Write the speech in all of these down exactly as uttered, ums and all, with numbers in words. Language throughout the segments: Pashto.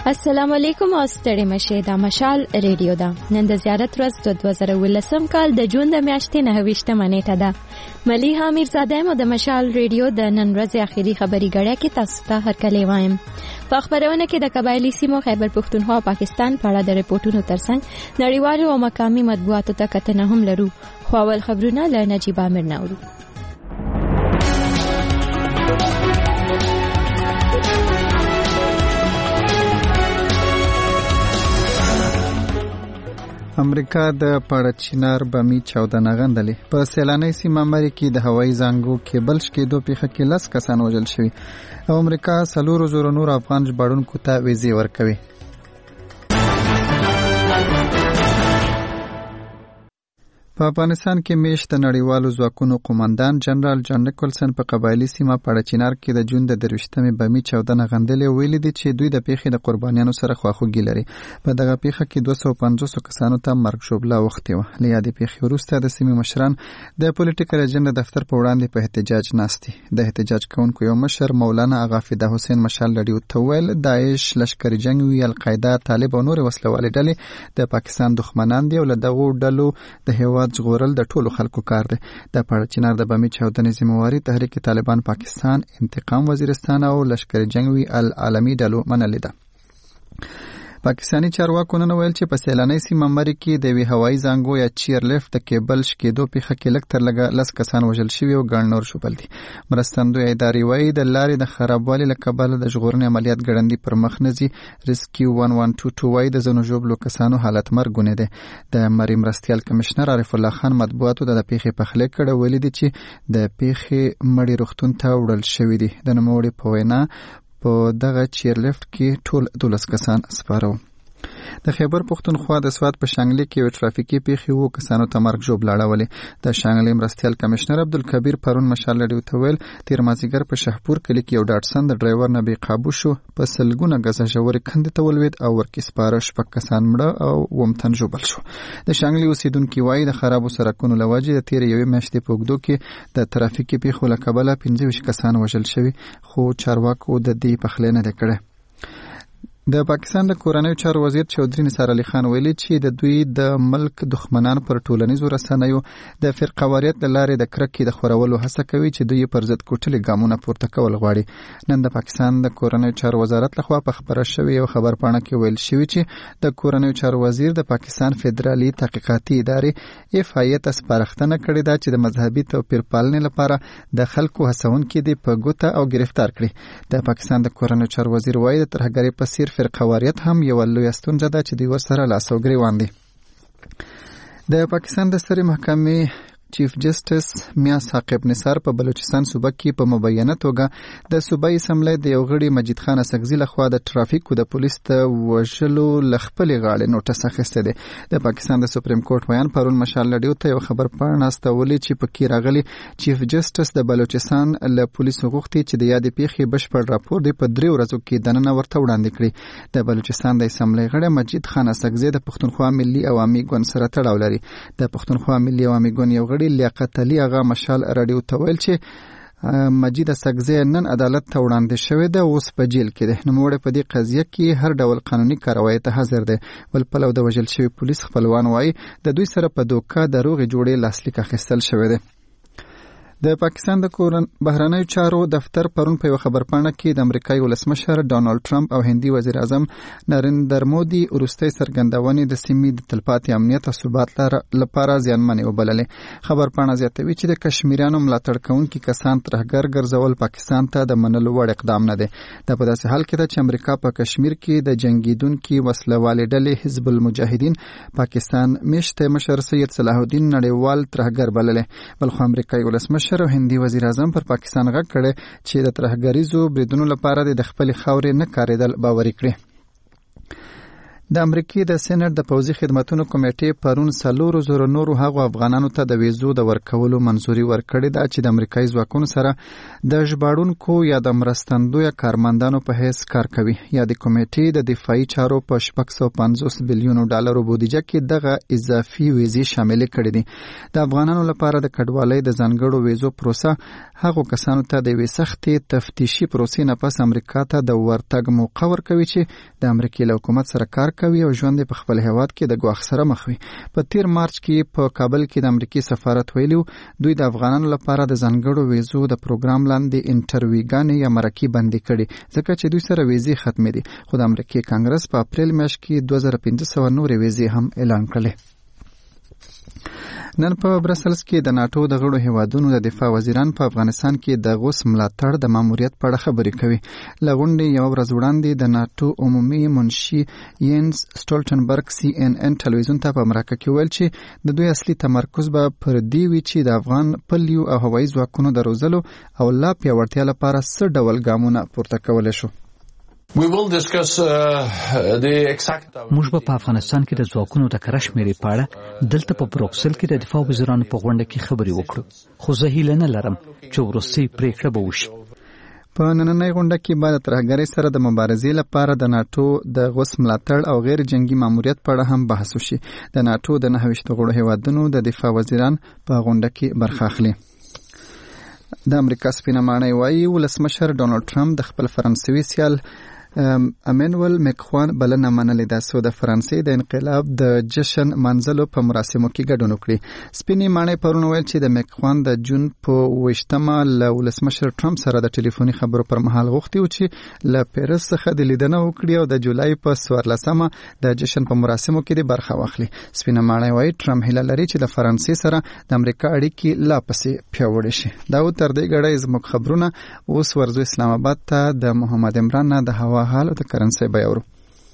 السلام علیکم او ستړي مشه دا مشال ریډیو دا نن د زیارت ورځ د دوه زره ولسم کال د جون د میاشتې نه ویشتمه نیټه ده. ملیحه میرزاده مو د مشال ریډیو د نن ورځ اخیری خبري غړیا کې تاسو ته هرکلی وایم. په خبرونه کې د قبایلی سیمو خیبر پختونخوا او پاکستان په اړه د ریپورتونو ترڅنګ نړیوالو او مقامي مطبوعاتو ته کتنه هم لرو. خو اول خبرونه له نجیب امیر نورو. امریکا د پړچینار بمی چاودنه غندلې. په سیلاني سیمه مری کې د هوایي زنګو کېبل شکېدو پیښه کې لس کسان وژل شوي او امریکا څلور زره نور افغان ژباړونکو ته ویزې ورکوي. په افغانستان کې میش د نړیوالو ځواکونو قومندان جنرال جان نیکولسن په قبایلی سیمه پړچینار کې د جون د درویشتمې بمی چاودنه غندلې ویلي دي چې دوی د پیښې د قربانیانو سره خواخوږي لري. په دغه پیښه کې دوه سوه پنځوس کسانو ته مرګ ژوبله اوښتې وه. له یادې پیښې وروسته د سیمې مشران د پولیټیکل اجنډا دفتر په وړاندې په احتجاج ناست دي. د احتجاج کوونکو یو مشر مولانا اغا فدا حسین مشال رادیو ته ویل داعش لشکري جنګ وی القاعده طالب او نور وسلوالې ډلې د پاکستان دښمنان دي او له دغو ډلو د هیواد ژغورل د ټولو خلکو کار دی. د پړچینار د بمی چاودنې ذمہواري تحریک طالبان پاکستان، انتقام وزیرستان او لشکري جنګ وی العالمي ډلو منلې ده. پاکستانی چارواکو نن ویل چې په سیلاني سیمه مری کې د وی هوایي زنګو یا چیر لیفت د کېبل شکېدو پیښه کې لږ تر لږه لس کسان وژل شوي او ګڼ نور شوبل دي. مرستندوی ادارې وایي د لارې د خرابوالي له کبله د ژغورنې عملیات ګړندي پر مخ نه ځي. ریسکیو ون ون ټو ټو وایي د ځینو ژوبلو کسانو حالت مرګونی دی. د مری مرستیال کمشنر عارف الله خان مطبوعاتو د پیښې پخلی کړه ویلي دي چې د پیښې مړي روغتون ته وړل شوي دي. د نوموړي په وینا په دغه چیرلیفت کې ټول دولس کسان سپاره وو. د خیبر پختونخوا د سوات په شانګلې کې یو ټرافیکي پیښې وو کسانو ته مرګ ژوبله اړولې. د شانګلې مرستیال کمشنر عبدالکبیر پرون مشال رادیو ته ویل تیر مازدیګر په شهپور کلي کې یو ډاټسن د ډرایور نه بې قابو شو، په سلګونه ګزه ژورې کندې ته ولوېد او ورکې سپاره شپږ کسان مړه او اووم تن ژوبل شو. د شانګلې اوسېدونکي وایي د خرابو سړکونو له وجې د تېرې یوې میاشتې په اوږدو کې د ترافیکي پیښو له کبله پنځه ویشت کسان وژل شوي، خو چارواکو د دې پخلی نه دی کړی. د پاکستان د کورنیو چارو وزیر چودري نثار علي خان ویلي چې د دوی د ملک دښمنان پر ټولنیزو رسنیو د فرقواریت د لارې د کرکې د خورولو هڅه کوي چې دوی پر ضد کوټلي ګامونه پورته کول غواړي. نن د پاکستان د کورنیو چارو وزارت لخوا په خبره شوې یو خبرپاڼه کې ویل شوي چې د کورنیو چارو وزیر د پاکستان فدرالي تحقیقاتي ادارې اف آی ته سپارښتنه کړې ده چې د مذهبي توپیر پالنې لپاره د خلکو هڅونکي دي په ګوته او گرفتار کړي. د پاکستان د کورنیو چارو وزیر وایي د ترهګرۍ په څیر فرقواریت هم یو لویه ستونزه ده چې دوی ورسره لاس او ګریوان دي. د پاکستان د سترې محکمې چیف جسټس میا ثاقب نثار په بلوچستان صوبه کې په مبینه توګه د صوبایي اسمبلی د یو غړي مجید خان اسکزي لخوا د ټرافیکو د پولیس ته وژلو له خپلې غاړې نوټس اخیستی دی. د پاکستان د سپریم کورټ ویان پرون مشال رادیو ته یو خبرپاڼه استولې چې پکې راغلي چیف جسټس د بلوچستان له پولیسو غوښتي چې د یادې پیښې بشپړ راپور دی په درې ورځو کې دننه ورته وړاندې کړي. د بلوچستان د اسمبلی غړی مجید خان اسکزي د پښتونخوا ملي عوامي ګوند سره تړاو لري. د پښتونخوا ملي عوامي ګوند یو غړي لیاقت علي اغا مشال رادیو ته ویل چې مجید اسکزي نن عدالت ته وړاندې شوی دی، اوس په جیل کې دی. نوموړی په دې قضیه کې هر ډول قانوني کاروایی ته حاضر دی. بل پلو د وژل شوي پولیس خپلوان وایي د دوی سره په دوکه د روغې جوړې لاسلیک اخیستل شوی دی. د پاکستان د بهرنیو چارو دفتر پرون په یو خبرپاڼه کې د امریکایي ولسمشر ډانلډ ټرمپ او هندي وزیر اعظم نریندر مودي وروستۍ څرګندونې د سیمې د تلپاتې امنیت او ثبات لپاره زیانمنې وبللې. خبرپاڼه زیاتوي چې د کشمیریانو ملاتړ کوونکي کسان ترهګر ګرځول پاکستان ته د منلو وړ اقدام نه دی. دا په داسې حال کې ده چې امریکا په کشمیر کې د جنګیدونکي وسلوالې ډلې حزب المجاهدین پاکستان میشته مشر سید صلاح الدین نړیوال ترهګر بللې. بلخو امریکایي ولسمشر او هندي وزیر اعظم پر پاکستان غږ کړی چې د ترهګریزو بریدونو لپاره د خپل خاورې نه کاریدل باوري کړي. د امریکای د سېنات د پوځي خدماتو کمیټې پرون څلور زره نورو هغو افغانانو ته د ویزو د ورکولو منظوري ورکړې ده چې د امریکایي ځواکونو سره د ژباړونکو یا د مرستندویه کارمندانو په حیث کار کوي. یا د کمیټې د دفاعي چارو په شپږ سوه پنځوس بلیونو ډالرو بودیجه کې دغه اضافي ویزې شاملې کړې دي. د افغانانو لپاره د کډوالۍ د ځانګړو ویزو پروسه هغو کسانو ته د یوې سختې تفتیشي پروسې نه پس امریکا ته د ورتګ موقع ورکوي چې د امریکای له حکومت سره کار کوي او ژوند په خپل هیواد کې د ګواښ سره مخ وي. په تیر مارچ کې په کابل کې د امریکای سفارت ویلو دوی د افغانانو لپاره د ځانګړو ویزو د پروګرام لاندې انټرویوګانې یا مرکې بندي کړي ځکه چې دوی سره ویزې ختمې دي. خو د امریکای کانګرس په اپریل میاشت کې دوه زره پنځه سوه نورې ویزې هم اعلان کړلې. نن په برسلز کې د ناتو د غړو هیوادونو د دفاع وزیران په افغانستان کې د غوث ملاتړ د ماموریت په اړه خبرې کوي. له غونډې یوه ورځ وړاندې د ناتو عمومي منشي یینز سټولټنبرګ سی ان ان ټلویزیون ته په مرکه کې ویل چې د دوی اصلي تمرکز به پر دې وي چې د افغان پلیو او هوایي ځواکونو د روزلو او لا پیاوړتیا لپاره څه ډول ګامونه پورته کولی شو. We will discuss uh, the exact موږ به په افغانستان کې د ځواکونو د کره شمېرې په اړه دلته په بروکسل کې د دفاع وزیرانو په غونډه کې خبرې وکړو. خو زه هیله نه لرم چې وروستۍ پریکړه به وشي. په نننۍ غونډه کې به د ترهګرۍ سره د مبارزې لپاره د ناتو د غوث ملاتړ او غیر جنگي ماموریت په اړه هم بحث وشي. د ناتو د نهه ویشت غړو هیوادونو د دفاع وزیران په غونډه کې برخه اخلي. د امریکا سپینه ماڼۍ وایي ولسمشر ډونالډ ټرمپ د خپل فرانسوي سیال امانوئل مکخوان بلنه منلې ده څو د فرانسې د انقلاب د جشن منځلو په مراسمو کې ګډون وکړي. سپینې ماڼۍ پرون ویل چې د مکخوان د جون په اوویشتمه له ولسمشر ټرمپ سره د ټلیفوني خبرو پر مهال غوښتي و چې له پیرس څخه د لیدنه وکړي او د جولای په څوارلسمه د جشن په مراسمو کې د برخه واخلي. سپینه ماڼۍ وایي ټرمپ هیله لري چې د فرانسې سره د امریکا اړیکې لا پسې پیاوړې شي. دا و تر دې ګړۍ زموږ خبرونه. اوس ورځو اسلام آباد ته د محمد عمران نه د هوا حال او د کرنسۍ بیه ورو.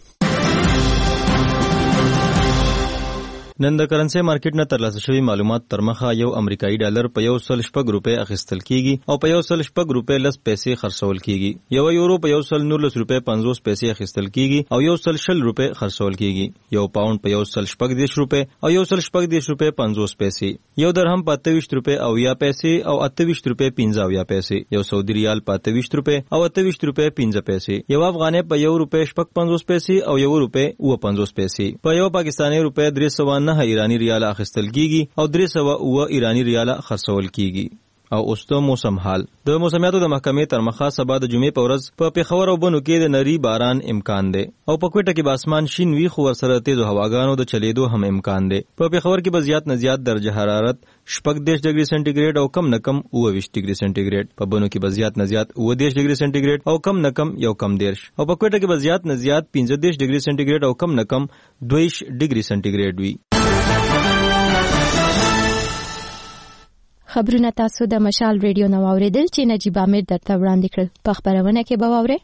نن د کرنسۍ مارکیټ نه ترلاسه شوي معلومات تر مخه یو امریکایي ډالر په یو سل شپږ روپۍ اخیستل کیږي او په یو سل شپږ روپۍ لس پیسې خرڅول کیږي. یو یورو په یو سل نولس روپۍ پنځوس پیسې اخیستل کیږي او یو سل شل روپۍ خرڅول کیږي. یو پاوند په یو سل شپږ دیرش روپۍ او یو سل شپږ دیرش روپۍ پنځوس پیسې. یو درهم په اته ویشت روپۍ اویا پیسې او اته ویشت روپۍ پنځه اویا پیسې. یو سعودي ریال په اته ویشت روپۍ او اته ویشت روپۍ پنځه پیسې. یو افغانۍ په یو روپۍ شپږ پنځوس پیسې او یو روپۍ اوه پنځوس پیسې. په یو پاکستاني روپۍ درې سوه نهه ایراني ریال اخیستل کیږي او درې سوه اوه ایراني ریال خرڅول کیږي. او اوس د موسم حال. د موسمیاتو د محکمې تر مخه سبا د جمعې په ورځ په پیښور او بنو کې د نری باران امکان دی او په کوټه کې به اسمان شین وي خو ورسره تیزو هواګانو د چلیدو هم امکان دی. په پیښور کې به زیات نه زیات درجه حرارت شپږ دېرش ډګري سنټیګریډ او کم نه کم اوه ویشت ډګري سنټیګریډ. په بنو کې به زیات نه زیات اوه دېرش ډګري سنټیګریډ او کم نه کم یو کم دېرش. او په کوټه کې به زیات نه زیات پنځه دېرش ډګري سنټیګریډ او کم نه کم دوه ویشت ډګري سنټیګریډ وي. خبرونه تاسو د مشال ریډیو نو اوریدل چې نجیب امیر درته وړاندې کړل. په خبرونه کې به واورئ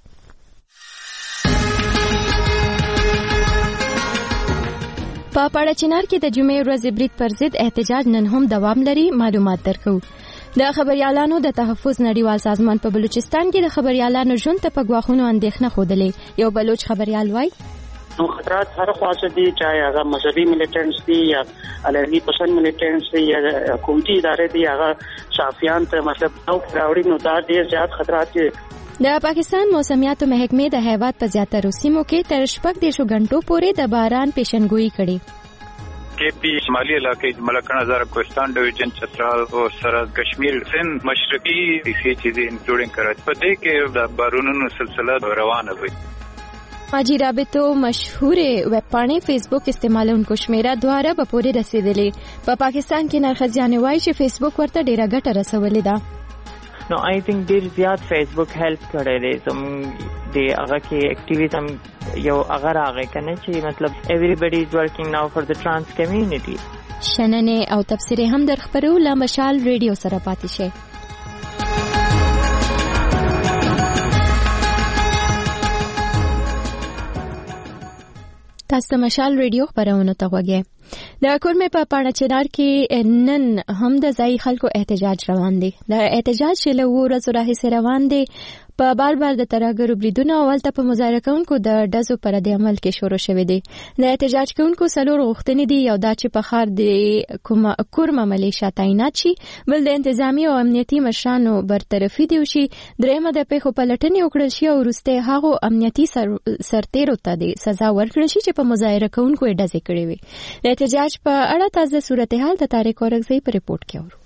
په پاړچینار کې د جمعې ورځې برید پر ضد احتجاج نن هم دوام لري. معلومات درکو. د خبريالانو د تحفظ نړیوال سازمان په بلوچستان کې د خبريالانو ژوند ته په ګواښونو اندېښنه خوده. یو بلوچ خبريال وایي نو خطرات هر خواص دي چاہے هغه مذهبي ملیټنټس دي یا الهي پسند ملیټنټس دي یا حکومتي ادارې دي هغه شافیان ته مطلب او راوړي نو دا ډېر زیات خطرات دي. د پاکستان موسمیاتو محکمې د هیواد په زیاتره سیمو کې تر شپږ دیرشو غنټو پورې د باران پیشنګوئی کړې. کے پی شمالی علاقې ملکن هزار کوهستان ډیویژن چترال او سرحد کشمیر سند مشرقي هیڅ چیزیں انکلوډینګ کړه په دې کې د بارونونو سلسله روانه وي. ماجی رابطو مشهور ویب پاڼې فیسبوک استعمالونکو شمیره دواره په پورې رسیدلې. په پاکستان کې نرخزیانې وایي چې فیسبوک ورته ډیره ګټه رسولې ده. نو آی تھنک ډیر زیات فیسبوک هیلپ کړی دی زم د هغه کې اکټیویزم یو هغه راغی کنه چې مطلب everybody is working now for the trans community. شننه او تفسیر هم در خبرو له مشال ریډیو سره پاتې شي. تاسو مشال ریډیو خبرونه ته وګورئ. د کورمې په پاړچینار کې نن هم د ځای خلکو احتجاج روان دی. د احتجاج چې له ورځې راهیسې روان دی په بار بار د ترهګرو بریدونو او هلته په مظاهره کوونکو د ډزو پر رد عمل کې شروع شوی دی. د احتجاج کوونکو څلور غوښتنې دي، یو دا چې په ښار د کورمه ملیشیا تعینات شي، بل د انتظامی او امنیتي مشرانو برطرفي دي وشي، درېیمه د پیښو پلټنې وکړل شي او وروسته هغو امنیتي سر سرتیرو ته د سزا ورکړل شي چې په مظاهره کوونکو یې ډزې کړې وي. د احتجاج په اړه تازه صورتحال د طارق اورکزی په ریپورت کې اورو.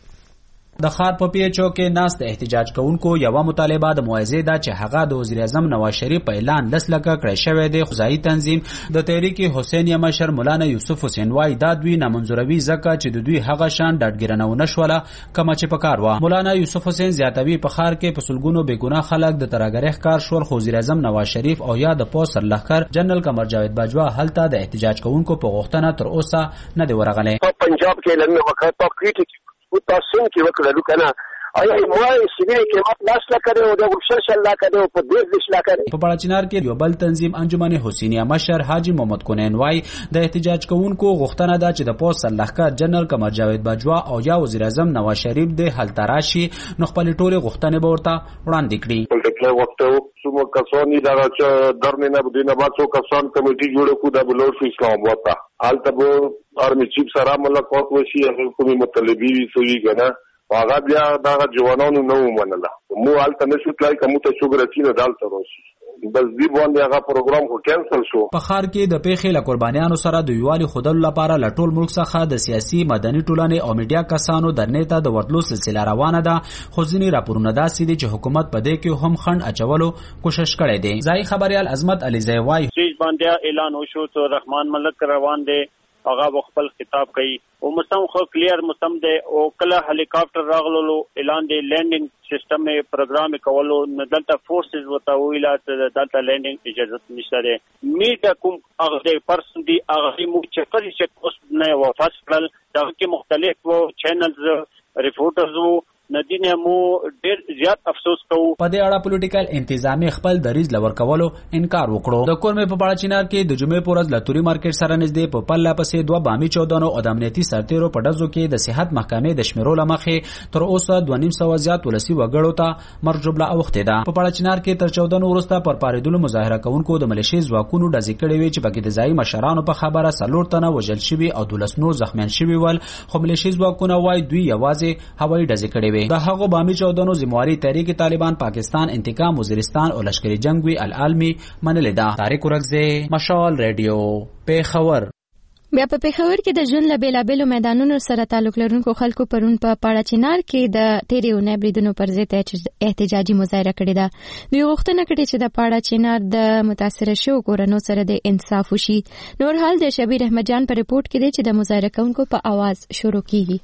د ښار په پی ایچ او کې ناست احتجاج کوونکو یوه مطالبه د موعظې ده چې هغه د وزیر اعظم نواز شریف په اعلان لس لکه کړی شوی دی. خزایي تنظیم د تحریک حسینیه مشر مولانا یوسف حسین وایي دا دوی نامنظوروي ځکه چې د دوی هغه شان ډاډګیرنه ونه شوله کومه چې پکار وه. مولانا یوسف حسین زیاتوي په ښار کې په سلګونو بېګناه خلک د ترهګرۍ ښکار شول، خو وزیر اعظم نواز شریف او یا د پوځ سرلښکر جنرال قمر جاوید باجوا هلته د احتجاج کوونکو په غوښتنه تر اوسه نه دی ورغلی. په پنجاب کې لنډه وخت په کریټیک تاسو کې وکړلو کنه آیا موای سیمه کې مات لاس لا کړو او د ورشل شل لا کړو په دې دش لا کړو. په بڑاچینار کې یو بل تنظیم انجمن حسینیه مشر حاجی محمد کونین وای د احتجاج کوونکو غوښتنه ده چې د پولیس سرلښکر جنرال قمر جاوید باجوا او یا وزیر اعظم نواز شریف د حل تراشي نو خپل ټولې غوښتنې به ورته وړاندې کړي. په وخت څومره کسانی دا چې درنه بدینه باڅو کسان کمیټي جوړ کو د بلور فی اسلام وتا حالت به ارمی چیف سره ملاقات وشي هغه کومي مطلبي سوي کنه هغه بیا دا جوانانو نو منله مو حالت نشو تلای کوم ته شوګرتی نه دالته روشي بس دی باندې هغه پروګرام کو کینسل شو. په ښار کې د پیښې له قربانیانو سره د یووالي خودلو لپاره له ټول ملک څخه د سیاسي مدني ټولنې او میډیا کسانو درنې ته د ورتلو سلسله روانه ده، خو ځینې راپورونه داسې دي چې حکومت په دې کې هم خنډ اچولو کوشش کړی دی. ځایي خبریال عظمت علیزی وایي چیز باندې اعلان وشو ته رحمان ملک روان دی، هغه خپل خطاب کوي او مسم خو کلیر مسم دی او کله هلیکاپټر راغلو اعلان دی لینډینګ سیستم پروګرام کولو دلته فورسز وته ویلا دلته لینډینګ اجازه نشته دی. میډیا کوم هغه پرسن دی هغه مو چې کړی چې اوس نه وفات کړل دا کې مختلف وو چینلز ریپورټرز وو ندینه مو ډیر زیات افسوس کوو. په دې اړه پولیټیکل انتظامی خپل دریز لور کولو انکار وکړو. د کورمه په بڑاچینار کې د جمعې پورز لتوري مارکیټ سره نږدې په پله پسې دوه بامي چودانو او د امنیتي سرتیرو په ډزو کې د صحت محکمې د شمیرو لمخې تر اوسه دوه نیم سوه زیات ولسي وګړو ته مرګ جبله اوښتې ده. په بڑاچینار کې تر چودانو وروسته پر پارېدلو مظاهره کوونکو د ملیشي ځواکونو ډزې کړې وې چې پکې د ځایي مشرانو په خبره څلور تنه وژل شوي او دولس نور زخمیان شوي ول، خو ملیشي ځواکونه وایي دوی یوازې هوایي ډزې کړې وې. د هغو بامي چودانو ذمہواری تحریک طالبان پاکستان انتقام وزیرستان او لشکري جنگ وی العالمي منل ده. طارق اورکزی مشال ریډیو پیښور. بیا په پیښور کې د ژوند له بیلابیلو میدانونو سره تعلق لرونکو خلکو پرون په پاړاچینار کې د تیرې اونۍ بریدونو پر ضد احتجاجي مظاهره کړې ده. دوی غوښتنه کړې چې د پاړاچینار د متاثره شوو کورنو سره د انصاف وشي. نور حال د شبیر احمد جان په ریپورت کې دی چې د مظاهره کوونکو په आवाज شروع کیږي.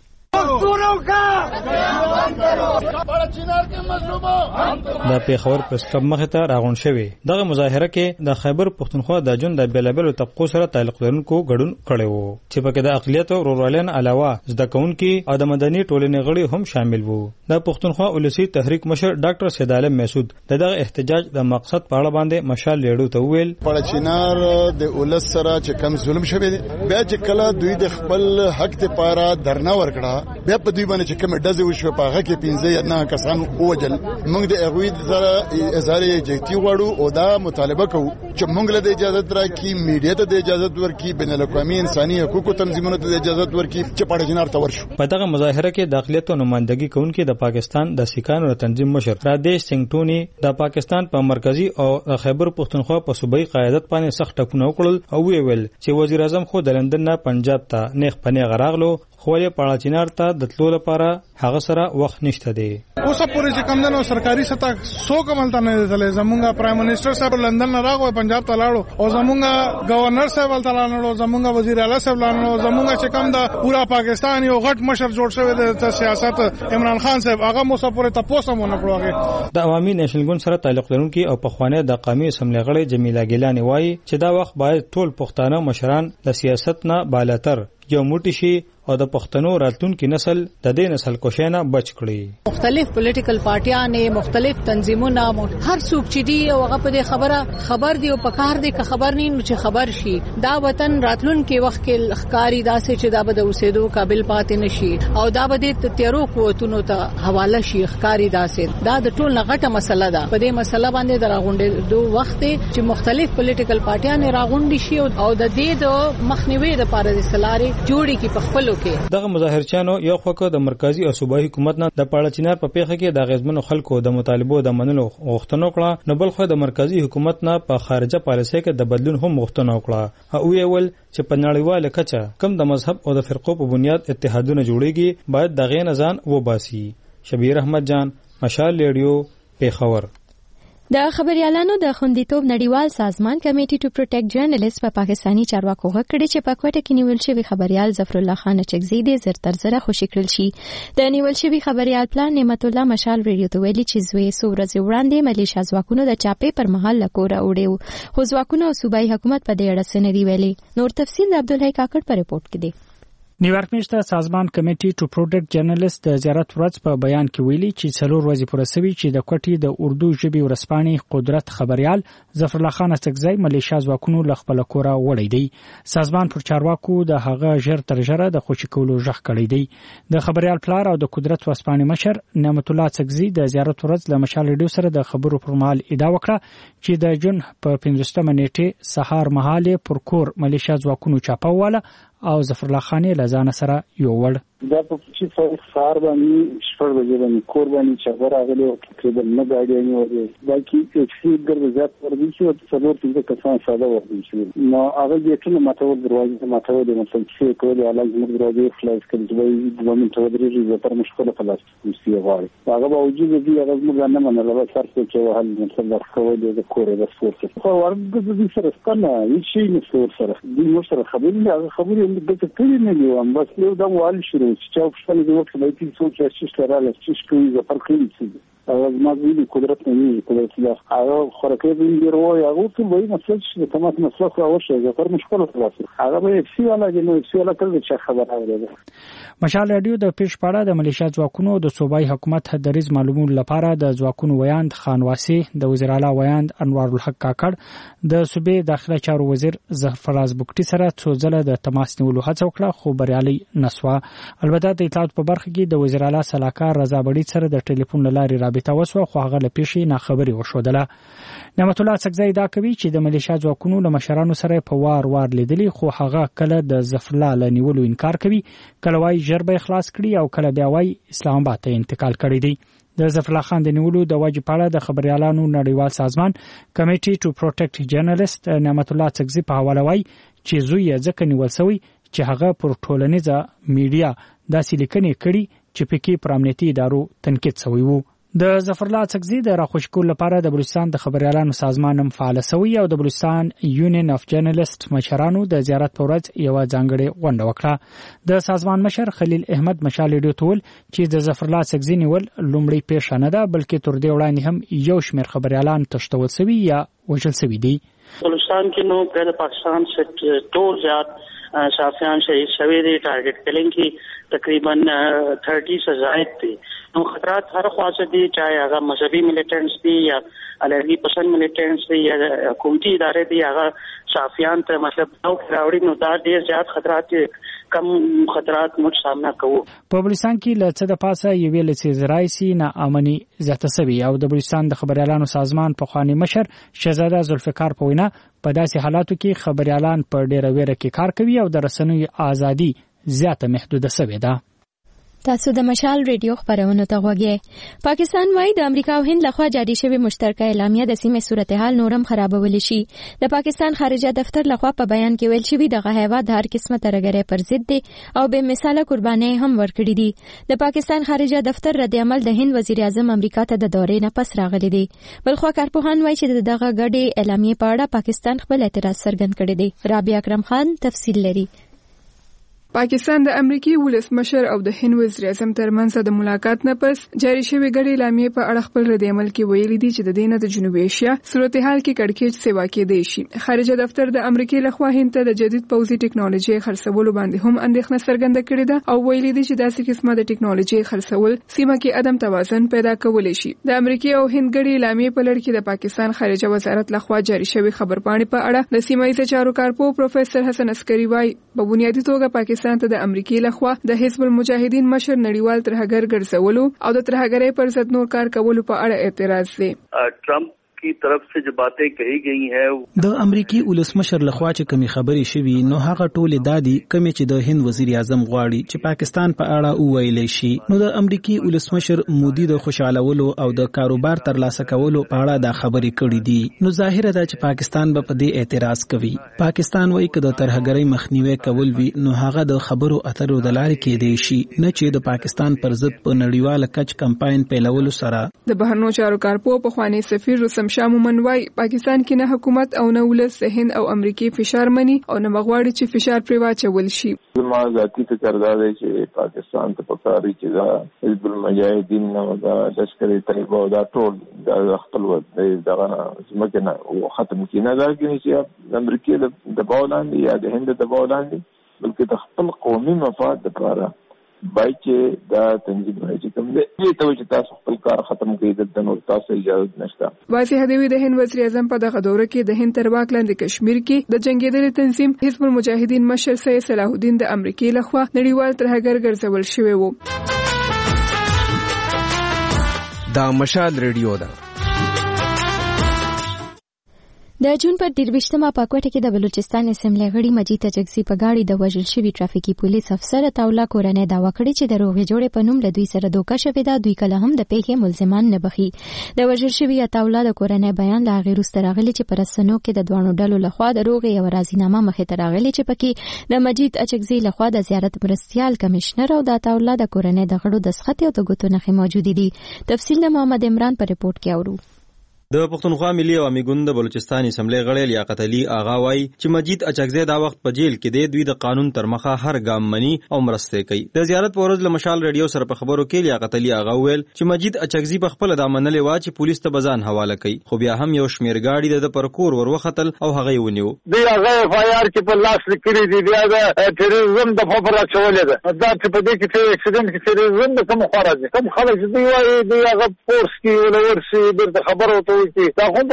د پیښور پرس کلب مخې ته راغونډ شوی دغه مظاهره کې د خیبر پښتونخوا د ژوند د بیلابیلو طبقو سره تعلق لرونکو ګډون کړی وو چې پکې د اقلیت او ورورولین علاوه زده کوونکي او د مدني ټولنې غړي هم شامل وو. د پښتونخوا ولسی تحریک مشر ډاکټر سید عالم مسعود دغه احتجاج د مقصد په اړه باندې مشال لیډو ته ویل پړچینار د ولس سره چې کم ظلم شوی دی بیا چې کله دوی د خپل حق لپاره درنه ورکړه بیا په دوی باندې چې کوم ډزې وشو په هغه کې پنځه یا نه کسان ووجل. موږ د هغوی سره اظهار جهتي غواړو او دا مطالبه کوو چې موږ له اجازه راکړي، میډیا ته د اجازه ورکړي، بین الاقوامي انساني حقوقو تنظیمونو ته د اجازه ورکړي چې پړچینار ته ورشو. په دغه مظاهره کې د اقلیتو نمائندګي کوونکي د پاکستان د سیکانو تنظیم مشر رادیش سنگ ټونی د پاکستان په مرکزی او خیبر پښتونخوا په صوبایي قیادت باندې سخت ټکونه وکړل او ویل چې وزیر اعظم خو د لندن نه پنجاب ته نیغ پنیغ راغلو خو یې پاړاچینار ته د تلو لپاره هغه سره وخت نشته دی. اوس پورې چې کم دنو سرکاري سطح سو کمل ته نه دي. زمونږ پرایم منسٹر صاحب لندن نه راغو پنجاب ته لاړو او زمونږ گورنر صاحب ولته لاړو، زمونږ وزیر اعلی صاحب لاړو، زمونږ چې کم دا پورا پاکستان یو غټ مشر جوړ شوی د سیاست عمران خان صاحب هغه مو سره تاسو هم نه کړو. د عوامي نېشنل ګوند سره تعلق لرونکي او په خوانه د قومي اسمبلی غړي جمیله ګیلانی وایي چې دا وخت باید ټول پښتانه مشران د سیاست نه بالاتر یو موټی شي او د پښتنو راتلونکي نسل د دې نسل کوشنه بچ کړي. مختلف پولیټیکل پارټیانې مختلف تنظیمونه هر څوک چې دی او هغه په دې خبره خبر دی او پکار دی که خبر نه نو چې خبر شي دا وطن راتلونکي وخت کې لخکاری داسې چې دا به د اوسېدو قابل پاتې نشي او دا به د تیرو قوتونو ته حواله شي. لخکاری داسې دا د ټول غټه مسله ده. په دې مسله باندې دراغونډې دوه وخت چې مختلف پولیټیکل پارټیانې راغونډي شي او د دې د مخنیوي لپاره د سلاري جوړي کې په خپل دغه مظاهرچیانو یو خوکه د مرکزی او صوبایي حکومت نه د پاړه چینار په پیښه کې د غزمنو خلکو د مطالبو د منلو غوښتنه وکړه، نو بل خو د مرکزی حکومت نه په خارجه پالیسۍ کې د بدلون هم غوښتنه وکړه او یې ول چې په نړیواله کچه کم د مذهب او د فرقو په بنیاد اتحادونه جوړیږي باید دغه نه ځان وباسي. شبیر احمد جان، مشال ریډیو، پیښور. د خبريالانو د خوندیتوب نړیوال سازمان کمیټي ټو پروټیکټ جرنالست په پاکستانی چارواکو غږ کړی چې په کوټه کې نیول شوی خبريال ظفر الله خان چکزی د زر تر زره خوشی کړل شي. د نیول شوی خبريال پلان نعمت الله مشال ریډیو ته ویلي چې زوی سو ورځې وړاندې ملیشیا ځواکونو د چاپې پر مهال لکوره وړیو خو ځواکونو او صوبایي حکومت په دې اړه څه نه دی ویلي. نور تفصیل د عبدالحی کاکړ په ریپورت کې دی. نیویارک میشته سازمان کمیټي ټو پروټیکټ جرنالست د زیارت ورځ په بیان کې ویلي چې څلور ورځې پوره شوي چې د کوټې د اردو ژبې ورسپانې قدرت خبريال ظفر الله خان استکزی ملیشیا ځواکونو له خپل کوره وړی دی. سازمان پر چارواکو د هغه ژر تر ژره د خوشی کولو ژغ کړی دی. د خبريال پلار او د قدرت ورسپانې مشر نعمت الله استکزی د زیارت ورځ له مشال ریډیو سره د خبرو پر مهال ادعا وکړه چې د جون په پنځوستمه نیټه سهار مهال پر کور ملیشیا ځواکونو چاپواله او ظفر الله خان له ځان سره یو وړ دا په چې سهار باندې شپږ بجې باندې کور باندې چې راغلی او تقریبا نه غاډي نه وځي بلکې اکسید ګر زیات ورځي چې څلور پنځه کسان ساده ورځي نو هغه دې ټول ماته دروازه ماته د مثلا چې کولای علاج موږ دروازه خلاص کړي چې دوه منټه ودرېږي زه پر مشکله خلاص کوم غواړي هغه باوجود دې هغه موږ نه منل به سر چې وهل مثلا خو د کور د سپورت خو ورګ دې سره ستنه هیڅ شي نه سره دې مو سره خبرې هغه خبرې د ټول نه دی بس یو دا وال شروع چې او په دې وخت کې چې څو چې شتراله چې کوي د فرق هیڅ او ما ویلي قدرت نه وی قدرت لا هغه خرکې دې وروي هغه ټول وایي مسله چې تمام مسله خو اوشه زه پر مشکل خلاص هغه به سی ولا دی نو سی ولا کله چې خبره اورېده. مشال ریډیو د پیش پاړه د ملیشیا ځواکونو د صوبایي حکومت حدریز معلومولو لپاره د ځواکونو ویاند خانواسي د وزیر اعلی ویاند انوار الحق کاکړ د صوبې داخله چارو وزیر ظفراز بوکټي سره څو ځله د تماس نیولو هڅه وکړه خو بریالي نسوه. البته د اطلاعات په برخه کې د وزیر اعلی سلاکار رضا بړي سره د ټلیفون لارې رابطه وسوه خو هغه له پیښې نه خبري وشودله. نعمت الله سکزی دا کوي چې د ملیشیا ځواکونو له مشرانو سره په وار وار لیدلی خو هغه کله د ظفر الله له نیولو انکار کوي کله وايي ژر به خلاص کړي او کله بیا وايي اسلام آباد ته انتقال کړي دی. د ظفر الله خان د نیولو د واجب پاړه د خبريالانو نړیوال سازمان کمیټي ټو پروټیکټ جرنالست نعمت الله سکزی په حواله وايي چې زوی یې ځکه نیول شوی چې هغه پر ټولنیزه میډیا داسې لیکنې کړي چې پکې پر امنیتي ادارو تنقید شوی وو. د ظفر الله سکزی د راخوش کول لپاره د بلوچستان د خبريالانو سازمان هم فعال شوی او د بلوچستان یونین اف جرنالست مشرانو د زیارت پر ورځ یو ځانګړې غونډه وکړه. د سازمان مشر خلیل احمد مشال ریډیو ته ویل چې د ظفر الله سکزی نیول لومړی پیښه نه ده بلکې تر دې وړاندې هم یو شمېر خبريالان تښتول شوي یا وژل شوي دي. بلوچستان کې نو په پاکستان څخه ټول زیات صحافیان شهید شوی دي ټارګټ کلینګ کې تقریبا تیس سے زائد دي. نو خطرات هر خواص دي چاہے هغه مذهبي ملیټنټس دي یا الګي پسند ملیټنټس دي یا حکومتي ادارې دي هغه صحافیان ته مطلب نو راوړي نو دا ډېر زیات خطرات کم خطرات موږ سامنا کوو. په بلوچستان کې له څه د پاسه یو ویل چې زراعي نه امني زیاته سوي او د بلوچستان د خبريالانو سازمان په خواني مشر شهزاده ذوالفقار په وینا په داسې حالاتو کې خبريالان په ډېر ویره کې کار کوي او د رسنوي ازادي زیاته محدوده شوې ده. تاسو د مشال ریډیو خبرونه ته غوږی. پاکستان وايي د امریکا او هند لخوا جاری شوی مشترکه اعلامیه د سیمې صورتحال نورم خرابول شي. د پاکستان خارجه دفتر لخوا په بیان کې ویل شوی دغه هیواد هر قسمه ترګری پر ضد دي او به مثاله قرباني هم ورکړي دي. د پاکستان خارجه دفتر رد عمل د هند وزیر اعظم امریکا ته د دورې نه پس راغلی دی. بلخو کارپوهان وايي چې دغه غړي اعلامیه په اړه پاکستان خپل اعتراض څرګند کړی دی. رابعه اکرم خان تفصیل لري. پاکستان د امریکای ولسمشر او د هند وزیر اعظم ترمنځ د ملاقات نه پس جاری شوی غړي لامې په اړه خپل رد عمل کې ویلي دي چې د دینه د جنوبي ایشیا صورتحال کې کړکېچ سیوا کېدای شي. خارجه دفتر د امریکای لخوا هند ته د جدید پوځي ټکنالوژي خرڅولو باندې هم اندېښنه څرګنده کړې ده او ویلي دي چې داسې قسمه د ټکنالوژي خرڅول سیمه کې عدم توازن پیدا کولی شي. د امریکای او هند غړي لامې په لړ کې د پاکستان خارجه وزارت لخوا جاری شوی خبرپاڼې په اړه د سیمه ییز چارو کارپو پروفیسور حسن عسکری وايي په بنیادی توګه پاکستان ته د امریکای لخوا د حزب المجاهدین مشر نړیوال ترهګر ګرځولو او د ترهګرۍ پر ضد نور کار کولو په اړه اعتراض دی. ټرمپ کی طرف سے جو باتیں کہی گئی ہیں د امریکای ولسمشر لخوا چې کومي خبرې شوي نو هغه ټول دادي کومې چې د هند وزیر اعظم غواړي چې پاکستان په اړه وویل شي. نو د امریکای ولسمشر مودي د خوشالولو او د کاروبار ترلاسه کولو په اړه دا خبرې کړې دي. نو ظاهره ده چې پاکستان به په دې اعتراض کوي. پاکستان وایي چې د ترهګرۍ مخنیوي کول وي نو هغه د خبرو اترو د لارې کې دی شي نه چې د پاکستان پر ضد په نړیواله کچ کمپاین پیلولو سره. د بهرنیو چارو کارپو په خوانی سفیر رسم شاه مومن وايي پاکستان کې نه حکومت او نه ولس هند او امریکای فشار مني او نه مغواړي چې فشار پرې واچول شي. ما ذاتي فکر دا دی چې پاکستان ته پکاري چې دا حزب المجاهدین نو دا لشکري طیبه او دا ټول د خپل وخت دغه ځمکه نه ختم کینه دا کوي چې امریکای د باولاندې یا د هند د باولاندې بلکې د خپل قومي مفاد لپاره بای چې دا تنظیم راځي کوم دې ته چې تاسو خپل کار ختم کړئ د نور تاسو اجازه نشته. واضح دی د هند وزیر اعظم په دغه دوره کې د هند تر واک لاندې کشمیر کې د جنگیدلي تنظیم حزب المجاهدین مشر سید صلاح الدین د امریکای لخوا نړیوال ترهګر ګرځول شوی وو. دا مشال ریډیو ده. د جون پر دیرويشتمه په کوټه کې د بلوچستان اسمبلی غړي مجید اچکزي په گاډي د وژل شوی ټرافیکي پولیس افسر تاولا کورنۍ داوا کړې چې د روغې جوړې په نوم له دوی سره دوکه شوې ده. دوی کله هم د پیښې ملزمان نه بخي. د وژل شوی تاولا د کورنۍ بیان لا غیر استراغلي چې پر سنو کې د دوانو ډلو لخوا د روغې او راضینامه مخې ته راغلي چې پکې د مجید اچکزي لخوا د زیارت مرستيال کمشنر او د تاولا د کورنۍ د غړو د سخت او د ګوتو نخې موجود دي. تفصیل نه محمد عمران پر رپورت کې اورو. د پښتونخوا ملي عوامي ګوند د بلوچستان اسمبلی غړی لیاقت علي آغا وای چې مجید اچکزی دا وخت په جیل کې دی. دوی د قانون تر مخه هر ګام مني او مرسته کوي. د زیارت په ورځ له مشال ریډیو سره په خبرو کې لیاقت علي آغا ویل چې مجید اچکزی په خپل د منلې وا چې پولیس ته بزان حواله کوي خو بیا هم یو شمیر گاډي د پرکور ور وختل او هغه یې ونیو. دی هغه اف آی آر کې په لاس لیکلي دي بیا د تروریزم د خبره چولې ده. دا چې په دې کې چې اکسیډنټ کې تروریزم د کوم خبره دي کوم خلک دی وایي دی هغه پورس کې ولور شي د خبرو ته وي دا هم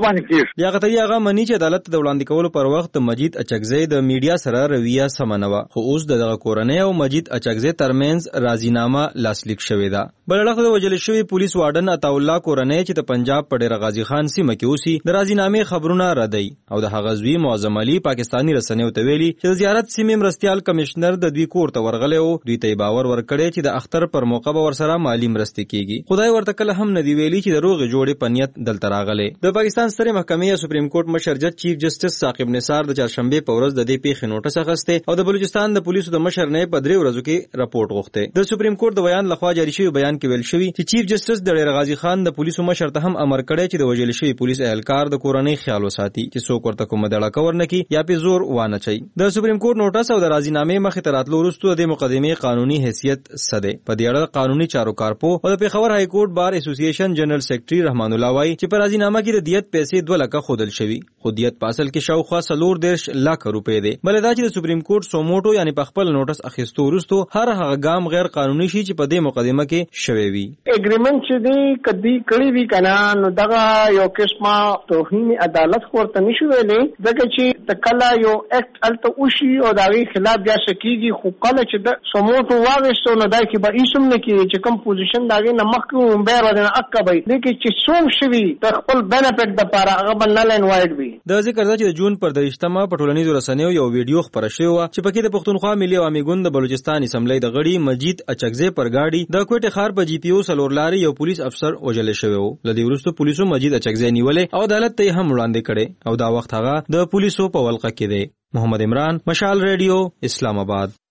لیاقت علي آغا مني چې عدالت د وړاندې کولو پر وخت مجید اچکزی د میډیا سره رویه سمنوه خو اوس دغه کورنۍ او مجید اچکزی ترمنځ راضینامه لاسلیک شوې ده. بل اړخ د وجل شوی پولیس وارډن عطا الله کورنۍ چې د پنجاب په ډیر غازی خان سیمه کې اوسي د راضینامې خبرونه ردی او د هغه ځوی معظم علي پاکستانی رسنیو ته ویلي چې د زیارت سیمې مرستيال کمشنر د دوی کور ته ورغلی او دوی ته باور ورکړی چې د اختر پر موقع به ورسره مالی مرستې کیږي. خدای ورته کله هم نه دی ویلي چې د روغې جوړې په نیت دلته راغلی. د پاکستان ستر محکمې سپریم کورټ مشر جج چیف جسټس ثاقب نثار د چهارشنبه په ورځ د دې پیښې نوټس اخیسته او د بلوچستان د پولیسو د مشر نه په درې ورځو کې راپورټ غوښته. د سپریم کورټ د بیان لخوا جاری شوی بیان کې ویل شوی چې چیف جسټس د ډیر غازی خان د پولیسو مشر ته هم امر کړی چې د وژل شوی پولیس اهلکار د کورنۍ خیال وساتي چې څوک ورته کومه دړه کور نه کی یا په زور وانه چي. د سپریم کورټ نوټس او د راضینامې مخې ته راتلو وروسته د مقدمې قانوني حیثیت سده په دې اړه قانوني چارو کارپو او د پیښور های کورټ بار اسوسییشن جنرال سیکریټری رحمان الله وای چې په راضینامه کې د دیت پیسې دوه لکه خودل شوی خو دیت په اصل کې شاوخوا څلور دېرش لک روپۍ دی. بل دا چې د سپریم کورټ سوموټو یعنی په خپل نوټس اخیستو وروسته هر هغه ګام غیر قانوني شي چې په دې مقدمه کې شوی وي. اګریمنت چې دی کدی کړی وی کنه نو دغه یو قسمه توهین عدالت ورته نشو ویلې ځکه چې تکلا یو اکټ الته وشي او دغه خلاف بیا شکیږي خو کله چې د سوموټو واغښتو نو دای کې به ایسم نه کیږي چې کوم پوزیشن دغه نمک کوم بیر ودان اکبای لیکي چې سوم شوی د خپل بنفټ د لپاره هغه بل نه لاین وایډ وي. د ذکر ده چې د جون پر درشتمه په ټولنیزو رسنیو یو ویډیو خبره شوی و چې پکې د پښتونخوا ملي عوامي ګوند د بلوچستان اسمبلی د غړي مجید اچکزی پر گاډي د کوټه خار په جی پی او سلورلاري یو پولیس افسر وژل شوی و. لدی ورستو پولیسو مجید اچکزی نیولې او عدالت ته هم وړاندې کړي او دا وخت هغه د پولیسو په ولقه کې دی. محمد عمران، مشال ریډیو، اسلام آباد.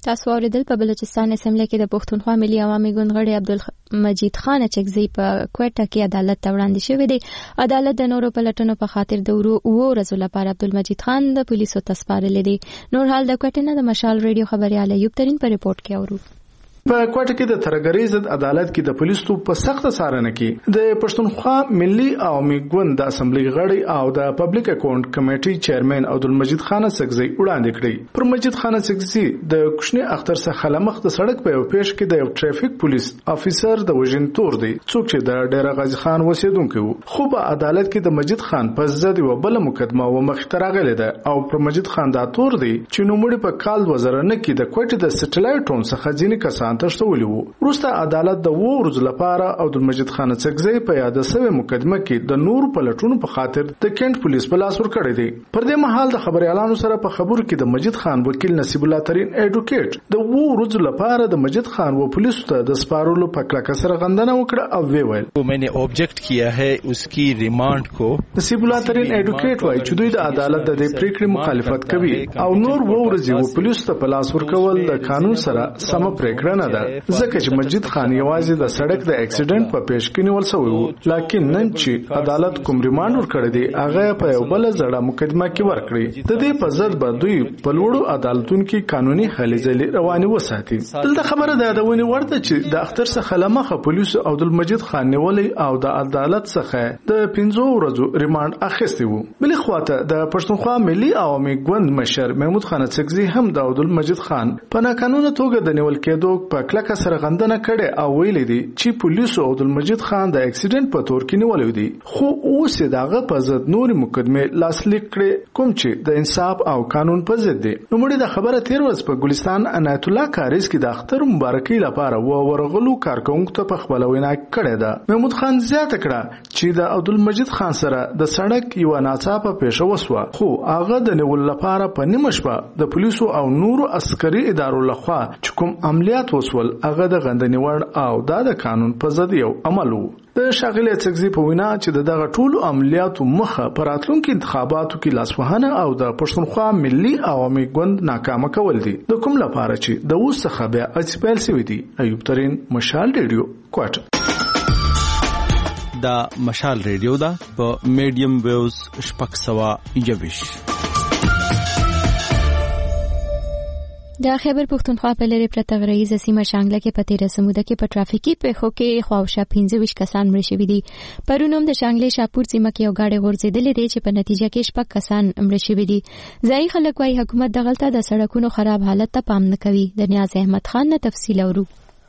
تاسو اوریدل په بلوچستان اسمبلی کې د پښتونخوا ملي عوامي ګوند غړي عبدالمجید خان چکزی په کوټه کې عدالت ته وړاندې شوی دی. عدالت د نورو پلټنو په خاطر د ورو ورځو لپاره عبدالمجید خان د پولیسو ته سپارلی دی. نور حال د کوټې نه د مشال ریډیو خبريال ایوب ترین په ریپورت کې اورو. په کوټه کې د ترګری ضد عدالت کې د پولیسو په سخت څارنه کې د پښتونخوا ملي عوامي ګوند د اسمبلی غړي او د پبلک اکاونټ کمیټې چیرمن عبدالمجید خان چکزی وړاندې کړی. پر مجید خان چکزی د کوشنی اختر څخه لمخ د سړک په یو پیښ کې د یو ټریفیک پولیس افیسر د وژن تور دی څوک چې د ډیره غازی خان وسیدونکو خو په عدالت کې د مجید خان په ضد یو بل مقدمه و مخ ته راغله ده او پر مجید خان دا تور دی چې نو مړي په کال وزرنه کې د کوټې د سټلایټ ټون څخه ځینې کسان تشتولي وو. وروسته عدالت د وو ورځ لپاره عبدالمجید خان چکزی په یاد سوي مقدمه کې د نور پلټونو په خاطر د کینټ پولیس په لاس ورکړی دی. پر دې مهال د خبريالانو سره په خبرو کې د مجید خان وکیل نصیب الله ترین ایډوکیټ د وو ورځ لپاره د مجید خان و پولیسو ته د سپارولو په کلکه سره غندنه وکړه او وی ویل میں نے آبجیکٹ کیا ہے اس کی ریمانډ کو. نصیب الله ترین ایډوکیټ وایي چې دوی د عدالت د دې پریکړې مخالفت کوي او نور وو ورځ و پولیسو ته په لاس ورکول د قانون سره سم پریکړه نه ده ځکه چې مجید خان یوازې د سړک د اکسیډنټ په پیش کې نیول شوی وو. لکه نن چې عدالت کوم ریمانډ ورکړی دی هغه په یو بل زړه مقدمه کې ورکړي. د دې په ضد به دوی په لوړو عدالتونو کې قانوني هلې ځلې روانې وساتي. دلته خبره ده د ونی ورته چې د اختر څخه لمخه پولیسو عبدالمجید خان نیولې او د عدالت څخه د پنځو ورځو ریمانډ اخیستی وو. بل خواته د پښتونخوا ملي عوامي ګوند مشر محمود خان چکزی هم د عبدالمجید خان په ناقانونه توګه د نیول کېدو په کلکه سره غندنه کړي او ویلي دي چې پولیسو عبدالمجید خان د اکسیډنټ په تور کې نیولې دي خو اوس دغه په ضد نور مقدمه لاسلیک کړي کوم چې د انصاف او قانون په ضد دي. نو مړي د خبره تیر ورځ په ګلستان عنایت الله کاریز کې د اختر مبارکي لپاره و ورغلو کارکونکو ته په خپل وینا کړي ده. محمود خان زیاته کړه چې د عبدالمجید خان سره د سړک یو ناڅاپه پیښه وسوه خو هغه د نیول لپاره په نیمه شپه د پولیسو او نورو عسکري ادارو لخوا چې کوم عملیات وسول هغه د غندنې وړ او دا د قانون په ضد یو عمل وو. د شاغلی چکزی په وینا چې دغه ټولو عملیاتو مخه پر راتلونکو انتخاباتو کې لاسوهنه او د پښتونخوا ملي عوامي ګوند ناکامه کول دي د کوم لپاره چې د اوس څخه بیا اچپل سوي دي. ایوب ترین مشال ریډیو کوټه. دا مشال ریډیو دا په میډیم ویوز شپږ سوه یوویشت. د خیبر پښتونخوا په لري پرته غریزه سیمه شانګله کې په تیره سموده کې په ټرافیکي پیښو کې خواوشا پنځه ویشت کسان مړه شوي دي. پرون هم د شانګلې شاپور سیمه کې یو گاډي غورځېدلې دی چې په نتیجه کې شپږ کسان مړه شوي دي. ځایي خلک وايي حکومت دغلته د سړکونو خراب حالت ته پام نه کوي. د نیاز احمد خان نه تفصیل اورو.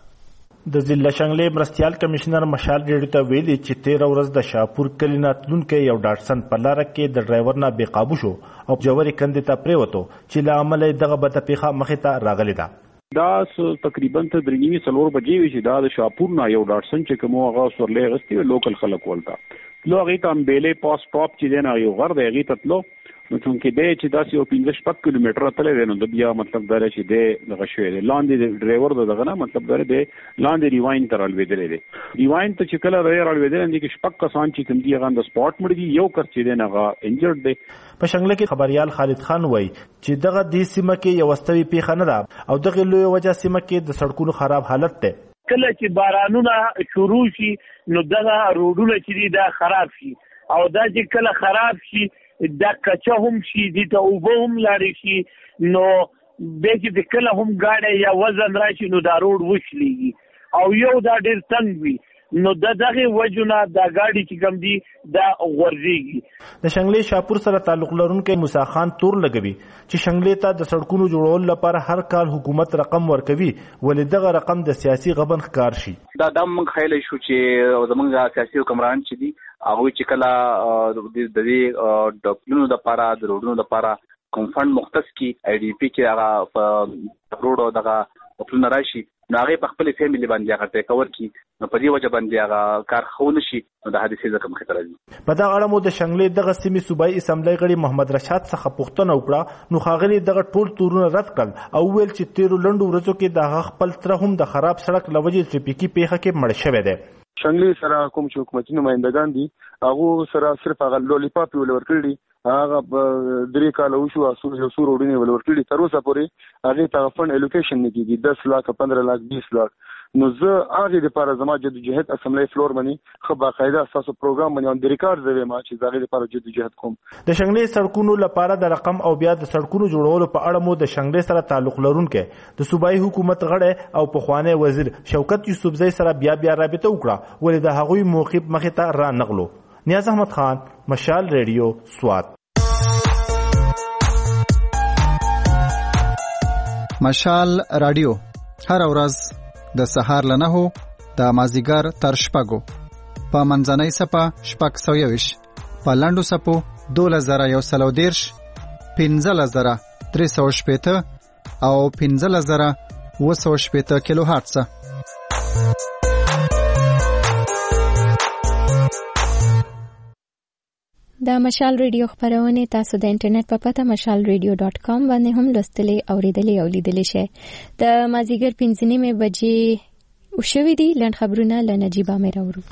د ضلع شانګلې مرستيال کمشنر مشال ریډیو ته ویلي چې تیره ورځ د شاپور کلی نه تلونکی یو ډاټسن په لاره کې د ډرایور نه بې قابو شو او جوړې کندې ته پریوتو چې له امله دغه بده پیښه مخې ته راغلې ده. دا تقریبا ته درې نیمې څلور بجې وي چې دا د شاپور نه یو ډاټسن چې کوم هغه سورلې غستې لوکل خلک ولته لو هغې ته امبېلې پاس ټاپ چې دی نه یو غر دی هغې ته تلو نو چونکې دی چې داسې یو پنځه شپږ کیلومیټره تللی دی نو د بیا مطلب دا دی چې دی دغه شوی دی لاندې د ډرایور د دغه نه مطلب دا دی لاندې ریواین ته رالوېدلی دی. ریواین ته چې کله دی رالوېدلی دی کې شپږ کسان چې کوم دي هغه د سپاټ مړه دي یو کس چې دی نه هغه انجرډ دی. په شانګله کې خبريال خالد خان وایي چې دغه دې سیمه کې یو واستوي پیښه نه ده او دغه لوی وجه سیمه کې د سړکونو خراب حالت ده. کله چې بارانونه شروع شي نو دغه روډونه چې دي دا خراب شي او دا چې کله خراب شي دا کچه هم شي دي ته اوبه هم لاړې شي نو به چې کله هم گاډی یا وزن راشي نو دا روډ وشلیږي او یو دا ډېر تنګ وي نو د دغه وجونه د گاډي چې کوم دي دا غورځيږي. د شانګلې شاپور سره تعلق لرونکي موسی خان تور لګوي چې شانګلې ته د سړکونو جوړول لپاره هر کال حکومت رقم ورکوي ولې دغه رقم د سیاسي غبن ښکار شي. دا د موږ خیال شو چې زمونږ سیاسي حکمران چې دي هغه چې کله د دې ډاکټرونو لپاره د روډونو لپاره کوم فند مختص کی آی ډی پی کې هغه روډ دغه خپل راشي نو هغه په خپل فیملی باندې هغه ټیک اور کی نو په دې وجه باندې هغه کار خونه شي نو د حادثې ځکه مخ ته راځي. په دا اړه مو د شانګلې دغه سیمې صوبایي اسمبلی غړي محمد رشاد څخه پوښتنه وکړه نو خاغلی دغه ټول تورونه رد کړل او ویل چې تیرو لنډو ورځو کې د خپل تر هم د خراب سړک لوجې ټریفیکي پیښه کې مړ شوی دی. شانګلې سره کوم چې حکومتي نمائندگان دي هغه سره صرف هغه لولیپاپ ولور کړی هغه درې کال وشو اسو یو سور وړي ولور کړي تر اوسه پورې هغه ته فند الوکیشن نه کیږي دس لک پندرہ لک بیس لک نو زه هغه لپاره زما جدوجہد اسمبلی فلور باندې خو باقاعده اساسو پروګرام باندې اون د ریکارډ زوي ما چې زغه لپاره جدوجہد کوم. د شنګلې سړکونو لپاره د رقم او بیا د سړکونو جوړولو په اړه مو د شنګلې سره تعلق لرونکي د صوبایي حکومت غړي او په خوانه وزیر شوکت یوسفزئی سره بیا بیا رابطه وکړه ولې د هغوی موقف مخې ته را نغلو. نیاز احمد خان، مشال ریډیو، سوات. مشال رادیو هر ورځ د سهار له نهو د مازدیګر تر شپږو په منځنۍ څپه شپږ سوه یوویشت په لنډو څپو دولس زره یو سل او دېرش پنځلس زره درې سوه شپېته او پنځلس زره اووه سوه شپېته کیلو هرټزه. د مشال ریډیو خبرونه تاسو د انټرنیټ په پته مشال ریډیو ډاٹ کام باندې هم لوستلی او ریډلی او لیدلی شئ. د مازیګر پنځه نیمې بجې وشوي دي. لنډ خبرونه له نجیبه مې راوړو.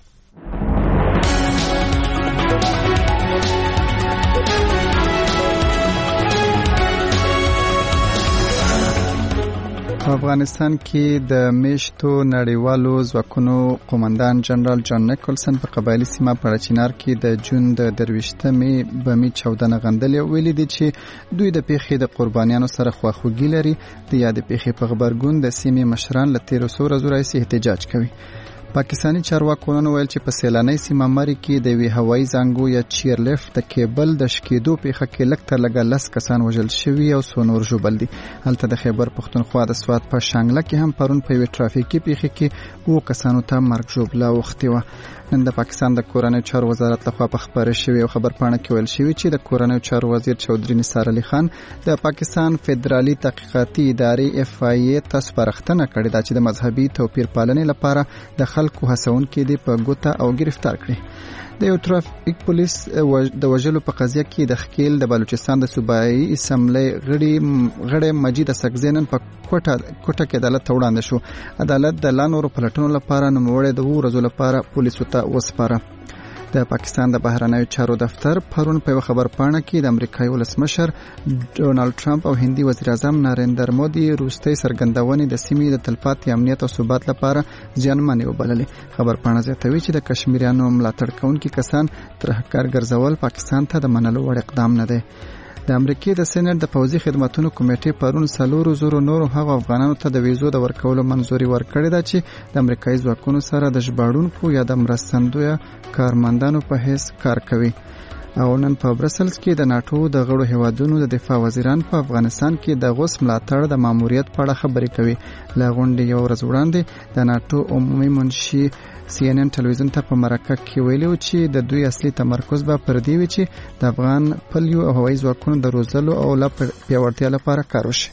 په افغانستان کې د میشتو نړیوالو ځواکونو قومندان جنرال جان نیکولسن په قبایلي سیمه پړچینار کې د جون د درویشتمې بمي چاودنه غندلې ویلي دي چې دوی د پیښې د قربانیانو سره خواخوږي لري. د یاد پیښې په خبرګون د سیمې مشران له تیرو څو ورځو راهیسې احتجاج کوي. پاکستانی چارواکو نن ویل چې په سیلانۍ سیمه مری کې د وی هوایي زنګو یا چیر لیفت د کیبل د شکېدو پیښه کې لږ تر لږه لس کسان وژل شوي او څو نور ژوبل دي. هلته د خیبر پښتونخوا د سوات په شانګله کې هم پرون په یوې ټرافیکي پیښه کې اووه کسانو ته مرګ ژوبله اوښتې وه. نن د پاکستان د کورنیو چارو وزارت لخوا په خبره شوې او خبرپاڼه کې ویل شوي چې د کورنیو چارو وزیر چودري نثار علي خان د پاکستان فدرالي تحقیقاتي ادارې اف آی ای ته سپارښتنه کړې ده چې د مذهبي توپیر پالنې لپاره د خلکو هڅونکي دي په ګوته او گرفتار کړي. د یو ټرافیک پولیس د وژلو په قضیه کې د خکیل د بلوچستان د صوبایي اسمبلی غړي غړي مجید سکزینن په کوټه کوټه کې عدالت ته وړاندې شو. عدالت د لا نورو پلټنو لپاره نوموړی د اووه ورځو لپاره پولیسو ته وسپاره. د پاکستان د بهرنیو چارو دفتر پرون په خبرپاڼه کې د امریکایي ولسمشر ډونالد ټرمپ او هندي وزیر اعظم نریندر مودي روستي سرګندونې د سیمې د تلپاتې امنیت او ثبات لپاره زیانمنې وبللې. خبرپاڼه زیاتوي چې د کشمیریانو ملاتړ کوونکي کسان ترهګر ګرځول پاکستان ته د منلو وړ اقدام نه دی. د امریکای د سېنات د پوځي خدماتو کمیټې پرون څلور زره نورو هغو افغانانو ته د ویزو د ورکولو منظوري ورکړې ده چې د امریکایي ځواکونو سره د ژباړونکو یا د مرستندویه کارمندانو په حیث کار کوي. او نن په برسلز کې د ناتو د غړو هیوادونو د دفاع وزیران په افغانستان کې د غوث ملاتړ د ماموریت په اړه خبرې کوي. له غونډې یو ورځ وړاندې د ناتو عمومي منشي سی ان ان ټلویزیون ته په مرکه کې ویلي و چې د دوی اصلي تمرکز به پر دې وي چې د افغان پولیو او هوایي ځواکونو د روزلو او لا پیاوړتیا لپاره کار وشي.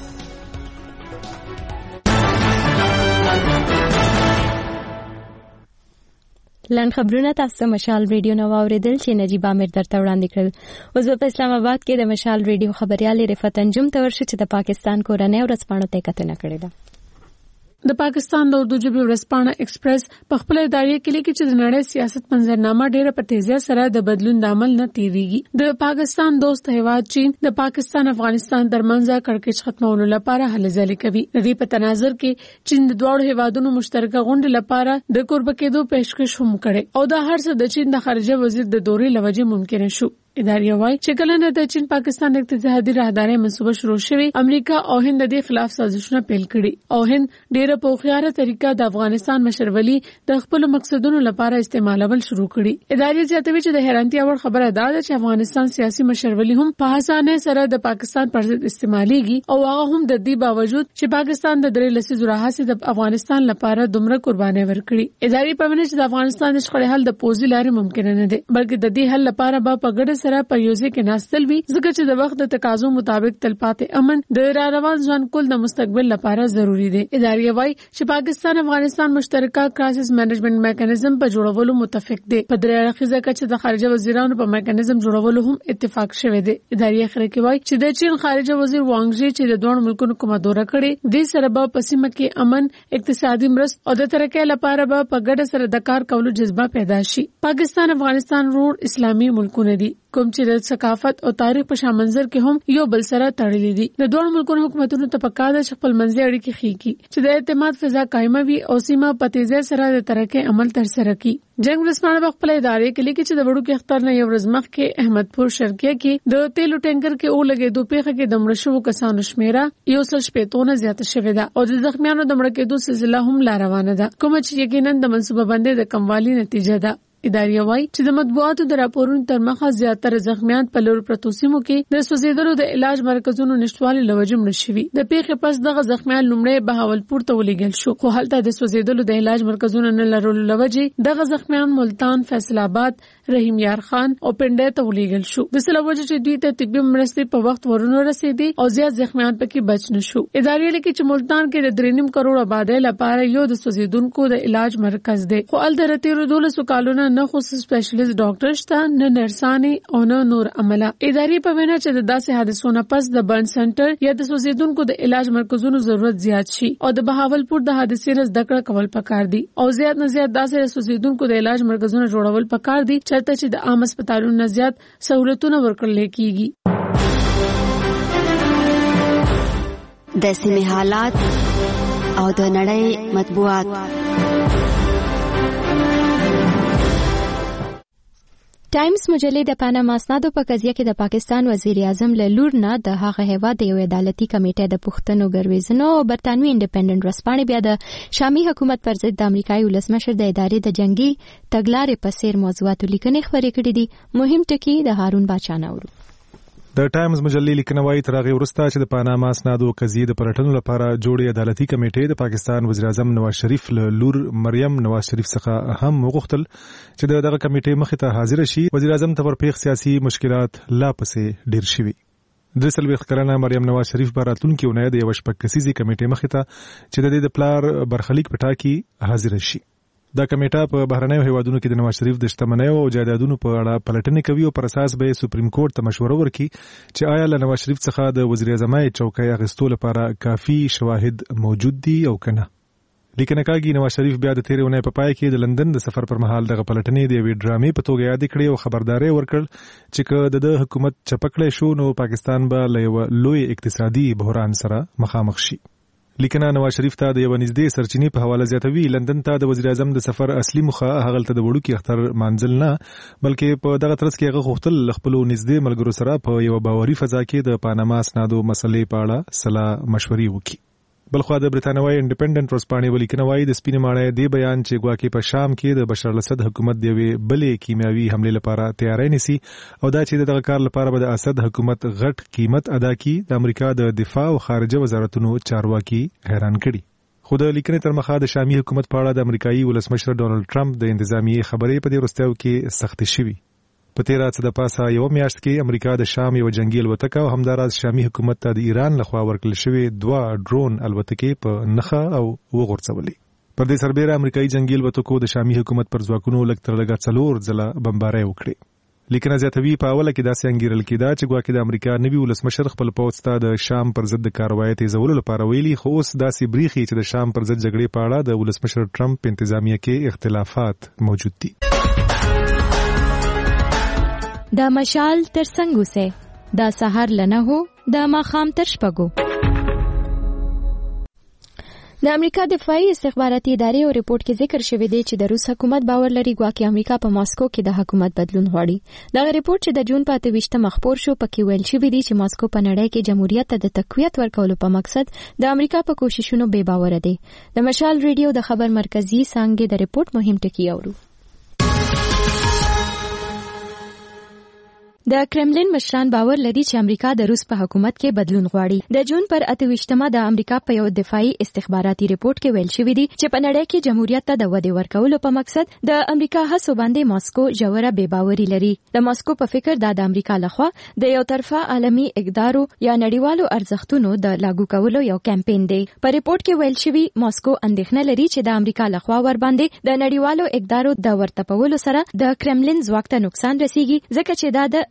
لنډ خبرونه تاسو مشال ریډیو نو اوریدل چې نجیب امیر درته وړاندې کړل. اوس په اسلام آباد کې د مشال ریډیو خبريال رفعت انجم تورشي چې د پاکستان کورنۍ ورځپاڼو ته کتنه کړې ده. د پاکستان د اردو ژبې ورځپاڼه ایکسپریس په خپل ادارې کې لیکي چې د نړۍ سیاست منظرنامه ډېره په تیزی سره د بدلون د عمل نه تیریږي. د پاکستان دوست هیواد چین د پاکستان افغانستان ترمنځ کړکېچ ختمولو لپاره هلې ځلې کوي. د دې په تناظر کې چین د دواړو هیوادونو مشترکه غونډې لپاره د قربه کېدو پیشکش هم کړې او دا هر څه د چین د خارجه وزیر د دورې لوجه ممکن شو. ادارې وايي چې کله نه د چین پاکستان اقتصادي راهداري منصوبه شروع شوه امریکا او هند د دې خلاف سازشونه پیل کړي او هند ډېره په خواره طریقه د افغانستان مشرولي د خپل مقصدونو لپاره استعمالول شروع کړي. ادارې زیاتوي چې د حیرانتیا وړ خبره ده چې افغانستان سیاسي مشرولي هم په اسانه سره د پاکستان پر ضد استعماليږي او هغه هم د دې باوجود چې پاکستان د درې لسیزو راهیسې د افغانستان لپاره دومره قرباني ورکړي. ادارې په منځ د افغانستان د شخړې حل د پوزي لارې ممکن نه دي بلکې د دې حل لپاره به په ګډه سره په یوځای کې ناستل وي ځکه چې د وخت د تقاضو مطابق تلپاتې امن د را روان ځوان کول د مستقبل لپاره ضروری دی. ادارې وايي چې پاکستان افغانستان مشترکه کرایسس مینجمنت میکانیزم په جوړولو متفق دي. په درې اړخیزه کچه د خارجه وزیرانو په میکانیزم جوړولو هم اتفاق شوی دی. ادارې اخر کې وايي چې د چین خارجه وزیر وانګ ژي چې د دوه ملکونو کومه دوره کړې د سره په پسیمه کې امن اقتصادي مرسته او د ترقۍ لپاره به په ګډه سره د کار کولو جذبه پیدا شي. پاکستان افغانستان روړ اسلامي ملکونه دي. کوم چې د ثقافت او تاریخ په شامنځر کې هم یو بل سره تړلي دي. د دوه ملکونو حکومتونو ته پکار ده چې خپل منځي اړیکې ښې کړي چې د اعتماد فضا قائمه وي او سیمه په تیزی سره د ترقۍ عمل ترسره کړي. جنگ ورسپانه په خپل ادارې کې لیکي چې د وړو کې اختر نه یو ورځ مخکې احمدپور شرقیه کې د تیلو ټینکر کې او لګې دوه پیخه کې د مړ شوو کسانو شمیره یو سل شپږ نه زیاته شوې ده او د زخمیانو د مړ کېدو سلسله هم لا روانه ده، کوم چې یقینا د منصوبه بندۍ د کموالي نتیجه ده. ادارې وايي چې د مطبوعاتو د راپورونو تر مخه زیاتره زخمیان په لور پرتو سیمو کې د سوځیدلو د علاج مرکزونو نشټوالي لوجه مړ شوي. د پیښې پس دغه زخمیان لومړی بهاولپور ته ولېږل شو، خو هلته د سوځیدلو د علاج مرکزونو نه لرلو لوجه دغه زخمیان ملتان، فیصل آباد، رحیم یار خان او پنډه ته ولېږل شو. د سلوجه چې دوی ته طبي مرستې په وخت ورونو رسیدي او زیات زخمیان پکې بچ نشو. ادارې لیکي چې ملتان کې د درې نیم کروڑ آبادی لپاره یو د سوځیدونکو د علاج مرکز دی، خو ال درته دولسو کالونو نه خو سپیشلیست ډاکټر شته، نه نرسانې او نه نور عمله. ادارې په وینا چې د داسې حادثو نه پس د برن سنټر یا د سوځیدونکو د علاج مرکزونو ضرورت زیات شي او د بهاولپور د حادثې نه زده کړه کول پکار دي او زیات نه زیات داسې سوځیدونکو د علاج مرکزونو جوړول پکار دي چرته چې د عام هسپتالونو نه زیات سہولتونه ورکړل کیږي. د سیمې حالات او د نړۍ مطبوعات. ټایمز مجلې د پاناما اسنادو په قضیه کې د پاکستان وزیر اعظم له لور نه د هغه هیواد د یو عدالتي کمیټې د پښتنو ګرویزنو او برتانوي انډیپندنت ورځپاڼې بیا د شامي حکومت پر ضد د امریکایي ولسمشر د ادارې د جنگي تګلارې په څیر موضوعاتو لیکنې خپرې کړې دي. مهم ټکي د هارون باچا نورو. د ټایمز مجلې لیکنه وايي تر هغه وروسته چې د پاناما اسنادو قضیې د پلټنو لپاره جوړې عدالتي کمیټې د پاکستان وزیر اعظم نواز شریف له لور مریم نواز شریف څخه هم وغوښتل چې دغه کمیټې مخې ته حاضر شي. وزیر اعظم ته ورپېښ سیاسي مشکلات لا پسې ډیر شوي. درې څلوېښت کلنه مریم نواز شریف به راتلونکې اونۍ د یوه شپږ کسیزې کمیټې مخې ته چې د دې د پلار برخلیک په ټاکي حاضر شي. دا کمیټه په بهرنیو هیوادونو کې د نواز شریف د شتمنیو او جایدادونو په اړه پلټنې کوي او پر اساس به سپریم کورټ ته مشوره ورکړي چې آیا له نواز شریف څخه د وزیر اعظمۍ چوکۍ اخیستو لپاره کافي شواهد موجود دي او کنه. لیکنه کاږي نواز شریف بیا د تیرې اونۍ په پای کې د لندن د سفر پر مهال دغه پلټنې د یوې ډرامې په توګه یاد کړې او خبرداري ورکړ چې که د حکومت چپکړې شو نو پاکستان به له یو لوی اقتصادي بحران سره مخامخ شي. لیکنه نواز شریف ته د یو نږدې سرچینې په حواله زیاتوي لندن ته د وزیر اعظم د سفر اصلي موخه هغه ته د وړوکي اختر مانځل نه بلکې په دغه ترڅ کې هغه غوښتل خپل نږدې ملګرو سره په یو باوري فضا کې د پاناما اسنادو مسلې په اړه سلا مشورې وکړي. بلخوا د برتانوي انډیپندنت ورځپاڼې ولیکنه وايي د سپینې ماڼۍ دی بیان چې ګواکې په شام کې د بشار الاسد حکومت د یوې بلې کیمیاوي حملې لپاره تیاری نیسي او دا چې دغه کار لپاره به د اسد حکومت غټ قیمت ادا کړي د امریکا د دفاع او خارجه وزارتونو چارواکي حیران کړي. خو د لیکنې تر مخه د شامي حکومت په اړه د امریکایي ولسمشر ډونالد ټرمپ د انتظامیې خبرې په دې وروستیو کې سختې شوي. په تیره څه د پاسه یو میاشت کې امریکا د شام یو جنگي الوتکه او همداراز شامي حکومت ته د ایران لخوا ورکړل شوی دوه ډرون الوتکې په نخه او وغورځولې. پر دې سربېره امریکایي جنگي الوتکو د شامي حکومت پر ځواکونو لږ تر لږه څلور ځله بمبارۍ وکړې. لیکنه زیاتوي په اوله کې داسې انګیرل کېده چې ګواکې د امریکا نوي ولسمشر خپل پوځ ته د شام پر ضد د کاروایۍ تیزولو لپاره ویلي، خو اوس داسې بریښي چې د شام پر ضد جګړې په اړه د ولسمشر ټرمپ انتظامیه کې اختلافات موجود دي. دا مشال تر څنګه سه دا سحر لنه هو دا ماخام تر شپګو. د امریکا دفاعي استخباراتي ادارې او ریپورت کې ذکر شوی دی چې د روس حکومت باور لري ګواکې امریکا په ماسکو کې د حکومت بدلون غواړي. دا ریپورت چې د جون په اته ویشتمه خپور شو پکې ویل شوی دی چې ماسکو په نړۍ کې جمهوریت ته د تقویت ورکولو په مقصد د امریکا په کوششونو بے باور دی. د مشال ریډیو د خبر مرکزی څنګه د ریپورت مهم ټکی اورو. د کرملین مشران باور لري چې امریکا د روس په حکومت کې بدلون غواړي. د جون پر اته ویشتمه د امریکا په یو دفاعي استخباراتي ریپورت کې ویل شوی دی چې په نړۍ کې جمهوریت ته د ودې ورکولو په مقصد د امریکا هڅو باندې ماسکو ژوره بې باوري لري. د ماسکو په فکر دا د امریکا لخوا د یو طرفه عالمي اقدارو یا نړیوالو ارزښتونو د لاګو کولو یو کمپاین دی. په ریپورت کې ویل شوی ماسکو اندېښنه لري چې د امریکا لخوا ور باندې د نړیوالو اقدارو د ورتپولو سره د کرملین ځواک ته نقصان رسیږي ځکه چې دا د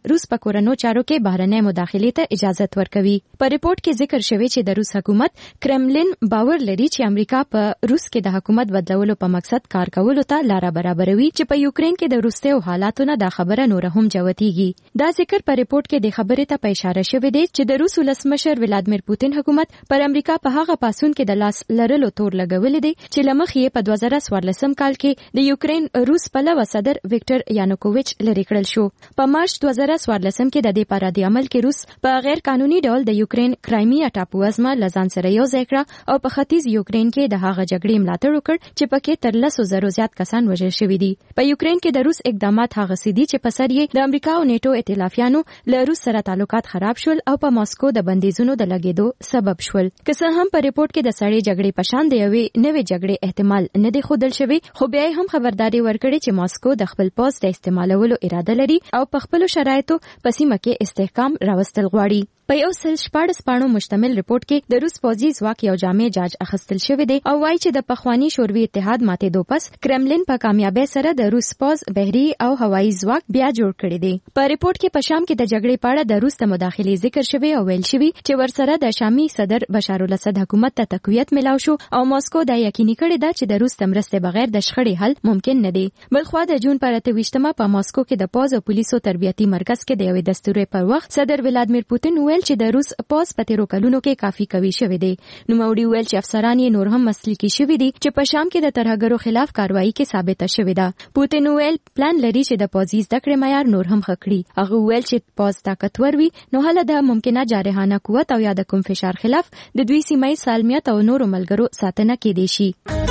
روس په کورنو چارو کې بهرنۍ مداخلې ته اجازه ورکوي. په ریپورت کې ذکر شوی چې د روس حکومت کرملین باور لري چې امریکا په روس کې د حکومت بدلولو په مقصد کار کولو ته لار برابروي چې په یوکرين کې د روسي حالاتو نه د خبره نور هم جوتیږي. دا ذکر په ریپورت کې د خبرې ته په اشاره شوی دی چې د روس ولسمشر ولادیمیر پوتین حکومت پر امریکا په هغه پاسون کې د لاس لرلو تور لګولې دی چې لمخ یې په دوه زره څوارلسم کال کې د یوکرين روس پلوه صدر وکټر یانوکوویچ لری کړل شو. په مارچ دوه زره څوارلسم کې د دې پر رد عمل کې روس په غیر قانوني ډول د یوکرين کرایمیا ټاپو ازما لزان سره یو ځای کړ او په ختیځ یوکرين کې د هغه جګړې ملاتړ وکړ چې پکې تر لسو زرو زیات کسان وژل شوي دي. په یوکرين کې د روس اقدامات هغه سدي چې په سر یې د امریکا او نیټو ائتلافیانو له روس سره تعلقات خراب شول او په ماسکو د بندیزونو د لګیدو سبب شول. که څه هم په ریپورت کې د سړې جګړې په شان د یوې نوې جګړې احتمال نه دی ښودل شوی، خو بیا هم خبرداري ورکړې چې ماسکو د خپل پوځ د استعمالولو اراده لري او په خپل شرایطو په سیمه کې استحکام راوستل غواړي. په یو سل شپاړس پاڼو مشتمل ریپورت کې د روس پوځي ځواک یو جامع جاج اخیستل شوی دی او وايي چې د پخوانی شوروي اتحاد ماتېدو پس کرملین په کامیابی سره د روس پوځ بحري او هوایي ځواک بیا جوړ کړی دی. په ریپورت کې په شام کې د جګړې په اړه د روس د مداخلې ذکر شوی او ویل شوی چې ورسره د شامي صدر بشار الاسد حکومت ته تقویت ملاو شو او ماسکو دا یقیني کړی دا چې د روس د مرستې بغیر د شخړې حل ممکن نه دی. بلخوا د جون پر اته ویشتمه په ماسکو کې د پوځ او پولیسو تربیتي مرکز کې د یوې دستوري پر وخت صدر ولادیمیر پوتین ویل چې د روس پوځ په تیرو کلونو کې کافي قوي شوی دی. نوموړي ویل چې افسران یې نور هم مسلکي شوي دي چې په شام کې د ترهګرو خلاف کاروایی کې ثابته شوې ده. پوتین ویل پلان لري چې د پوځي زده کړې معیار نور هم ښه کړي. هغه ویل چې پوځ طاقتور وي نو هله د ممکنه جارحانه قوت او یا د کوم فشار خلاف د دوی سیمه ییز سالمیت او نورو ملګرو ساتنه کېدای شي.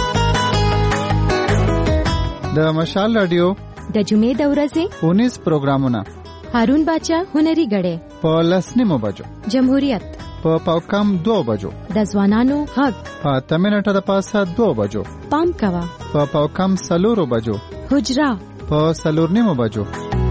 د مشال رادیو د جمعې د ورځې اونیس پروګرامونه هارون باچا هنري غړې په لسنیمو بجو، جمهوریت په پاوکم دو بجو، د ځوانانو غږ په تمنټه د پاسه دو بجو، پام کوا په پاوکم سلورو بجو، حجرا په سلورنیمو بجو.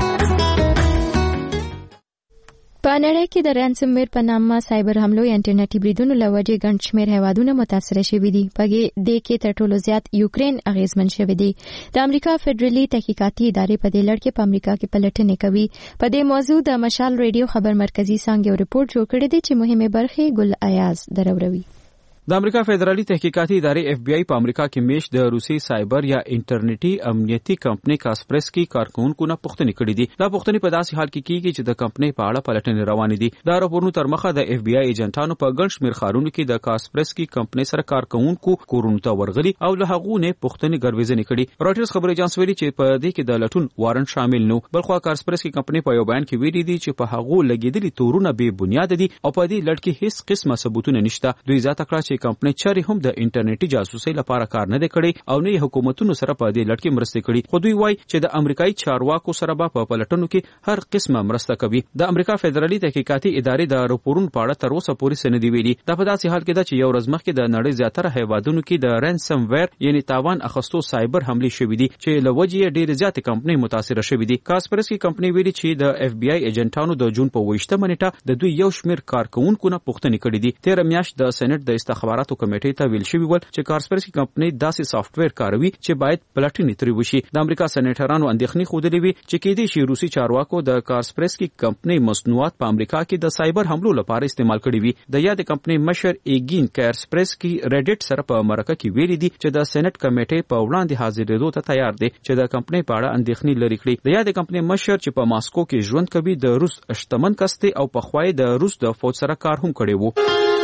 په نړۍ کې د رانسمویر په نامه سایبر حملو یا انټرنیټي بریدونو له وجې ګڼ شمېر هیوادونه متاثره شوي دي. په دې کې تر ټولو زیات یوکرين اغیزمن شوی دی. د امریکا فدرالي تحقیقاتي ادارې په دې لړ کې په امریکا کې پلټنې کوي. په دې موضوع د مشال ریډیو خبر مرکزی څنګه یو ریپورت جوړ کړی دی چې مهمه برخه ګل ایاز دروروي. د امریکا فدرالي تحقیقاتي ادارې اف بی آی په امریکا کې میش د روسي سایبر یا انټرنیټي امنیتي کمپنۍ کاسپرسکي کارکونکو نه پوښتنې کړې دي. دا پوښتنې په داسې حال کې کیږي چې د کمپنۍ په اړه پلټنې روانې دي. دا راپورونه تر مخه د اف بی آی ایجنټانو په ګڼ شمېر ښارونو کې د کاسپرسکي کمپنۍ سره کارکونکو کورونو ته ورغلي او له هغو نه پوښتنې ګرویزنې کړي. راټرز خبري اژانس ویلي چې په دې کې د لټون وارنټ شامل نه. بلخوا کاسپرسکي کمپنۍ په یو بیان کې ویلي دي چې په هغو لګیدلي تورونه بې بنیاد دي او په دې لړ کې هیڅ قسمه ثبوتونه نشته. دوی زیاته کړه چې کمپنۍ چاري د انټرنیټي جاسوسي لپاره کار نه کړي او نه حکومتونو سره په دې لړ کې مرسته کړي. خو دوی وایي چې د امریکایي چارواکو سره په پلټنو کې هر قسمه مرسته کوي. د امریکا فدرالي تحقیقاتي ادارې د راپورونو په اړه تر اوسه پورې څه نه دی ویلي. دا په داسې حال کې ده چې یو ورځ مخکې د نړۍ زیاتره هیوادونو کې د رینسم ویر یعنی تاوان اخستو سایبر حملې شوې دي چې له وجې ډېرې زیاتې کمپنۍ متاثره شوې دي. کاسپرسکي کمپنۍ ویلي چې د اف بی آی ایجنټانو د جون په اوویشتمه نیټه د دوی یو شمېر کارکونکو نه پوښتنې کړې دي. تېره میاشت د سېنات د استخباراتو کمیټې ته ویل شوي ول چې کاسپرسکي کمپنۍ داسې سافټویر کاروي چې باید پلټنې ترې وشي. د امریکا سېنیټرانو اندېښنې ښودلې وي چې کېدای شي روسي چارواکو د کاسپرسکي کمپنۍ مصنوعات په امریکا کې د سایبر حملو لپاره استعمال کړي وي. د یادې کمپنۍ مشر ایګین کاسپرسکي ریډټ سره په مرکه کې ویلي دي چې د سېنات کمیټې په وړاندې حاضرېدو ته تیار دي چې د کمپنۍ په اړه اندېښنې لرې کړي. د یادې کمپنۍ مشر چې په ماسکو کې ژوند کوي د روس شتمن کس دی او په خوای د روس د فوج سره کار هم کړی وو.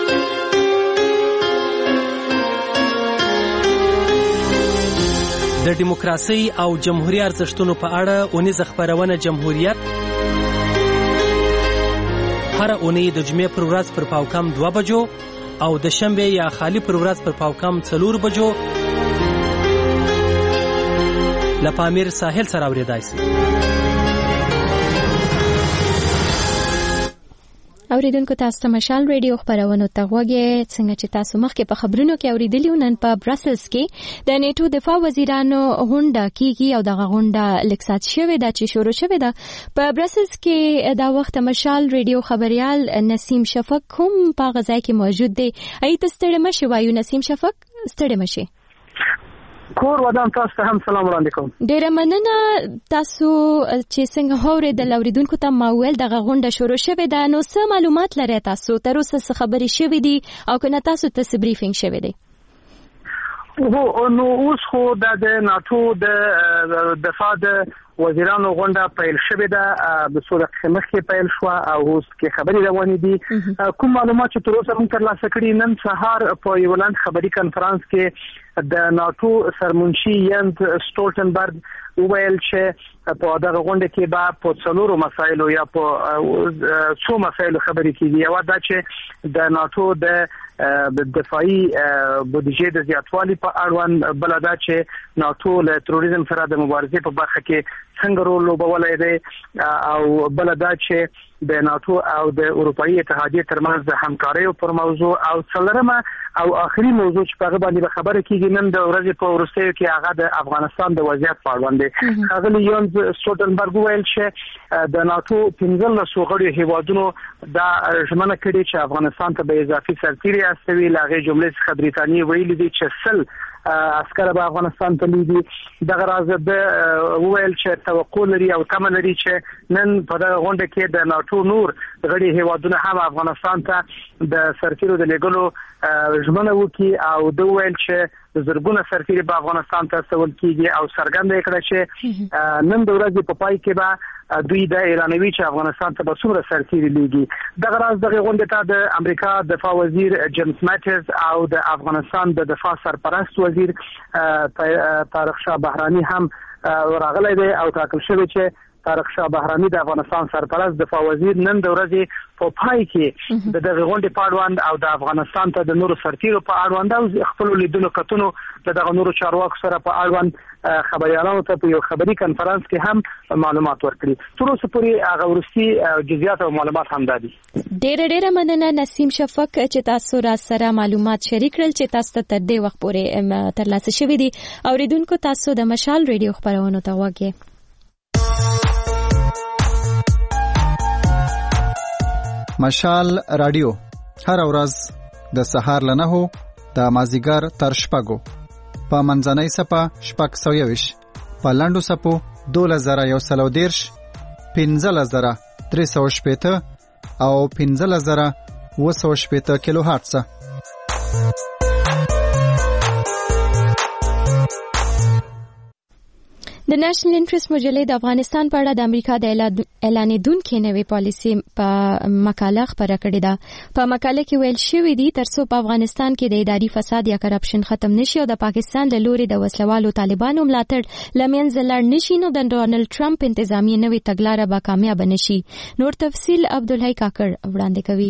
د دیموکراسي او جمهوریت ارزښتونو په اړه اونیزه خبرونه جمهوریت هر اونۍ د جمعې پر ورځ پر پاوکم دوه بجو او د شنبه یا خالی پر ورځ پر پاوکم څلور بجو له پامیر ساحل سره اوریدای شي. اوریدونکو تاسو ته مشال ریډیو خبرونه ته غوږی څنګه چې تاسو مخکې په خبرونو کې اوریدلی نن په براسلز کې د نیټو دفاع وزیرانو غونډه کیږي او دغه غونډه لیکسات شوې ده چې شروع شوې ده. په براسلز کې دا وخت مشال ریډیو خبريال نسیم شفق هم په غځای کې موجود دی. ایت ستړي مشه وایو نسیم شفق ستړي مشه. کور ودان تاسو ته هم سلام وړاندې کوم. ډیره مننه. تاسو چې څنګه هوریدل اوریدونکو ته ما ویل دغه غونډه شروع شوې ده، نو څه معلومات لرئ تاسو؟ تر اوسه څه خبرې شوې دي او کنه تاسو ته څه بریفینګ شوی دی؟ هو نو اوس خو د ناتو د دفاع د وزیرانو غونډه پیل شوې ده، د څو دقیقې مخکې پیل شوه او اوس کې خبرې روانې دي. کوم معلومات چې تر اوسه موږ ترلاسه کړي، نن سهار په یو لاند خبري کنفرانس کې د ناتو سرمنشي یند سټولټنبرګ وویل چې په دغه غونډه کې به په څلورو مسایلو یا په څو مسایلو خبرې کیږي. یو دا چې د ناتو د دفاعي بودیجې د زیاتوالي په اړوند، بل دا چې ناتو له تروریزم سره د مبارزې په برخه کې څنګه رول لوبولی دی، او بل دا چې د ناتو او د اروپאי اتحادیې ترمنځ د همکاریو پر موضوع، او څلورمه او آخري موضوع چې په هغه باندې به خبره کیږي نن د ورځې په وروستیو کې هغه د افغانستان د وضعیت په اړوند دی. ښاغلي یونز سټولټنبرګ وویل چې د ناتو پنځلسو غړو هیوادونو دا ژمنه کړې چې افغانستان ته به اضافي سرتیري استوي. له هغې جملې څخه بریټانیې ویلي دي چې سل عسکر به افغانستان ته لیږي. دغه راز د وویل چې توقع لري او تمه لري چې نن په دغه غونډه کې د ناتو نور غړي هیوادونه هم افغانستان ته د سرتیرو د لیږلو ژمنه وکړي، او د وویل چې زرګونه سرتیري په افغانستان ته استول کیږي، او څرګنده یې کړه چې نن د ورځې په پای کې به دوی د اعلانوي چې افغانستان ته به څومره سرتیري لیږي. دغه راز دغه غونډه ته د امریکا دفاع وزیر جیمز ماټیز او د افغانستان د دفاع سرپرست وزیر طارق شاه بهراني هم راغلی دی، او ټاکل شوی چې طارق شاه بهراني د افغانستان سرپرست دفاع وزیر نن د ورځې په پای کې د دغه غونډې په اړوند او د افغانستان ته د نورو سرتیرو په اړوند او خپل لیدونو کتنو د دغه نورو چارواکو سره په اړوند خبريالانو ته په یو خبري کنفرانس کې هم معلومات ورکړي. تر اوسه پورې هغه ورستي جزئیات او معلومات هم دادي. ډېر ډېر مننه نسیم شفق چې تاسو را سره معلومات شریک کړل چې تاسو ته تر دې وخت پورې ترلاسه شوي دي. اوریدونکو تاسو د مشال ریډیو خبرونو ته وګورئ. مشال رادیو هر ورځ د سهار له نهو د مازیګر تر شپږو په منځنۍ سپه شپږ سوه یویش، په لنډو سپو دولس زره یو سل او دېرش، پنځلس زره درې سوه شپېته او پنځلس زره اووه سوه شپېته کیلو هرټزه. د نېشنل انټرست مجلې د افغانستان په اړه د امریکا د اعلانېدونکې نوې پالیسي په مقاله خپره کړې ده. په مقاله کې ویل شوي دي ترڅو په افغانستان کې د اداري فساد یا کرپشن ختم نشي او د پاکستان له لوري د وسلوالو طالبانو ملاتړ له منځه لاړ نشي، نو د ډونالډ ټرمپ انتظامیه نوې تګلاره به کامیاب نشي. نور تفصیل عبدالحی کاکړ وړاندې کوي.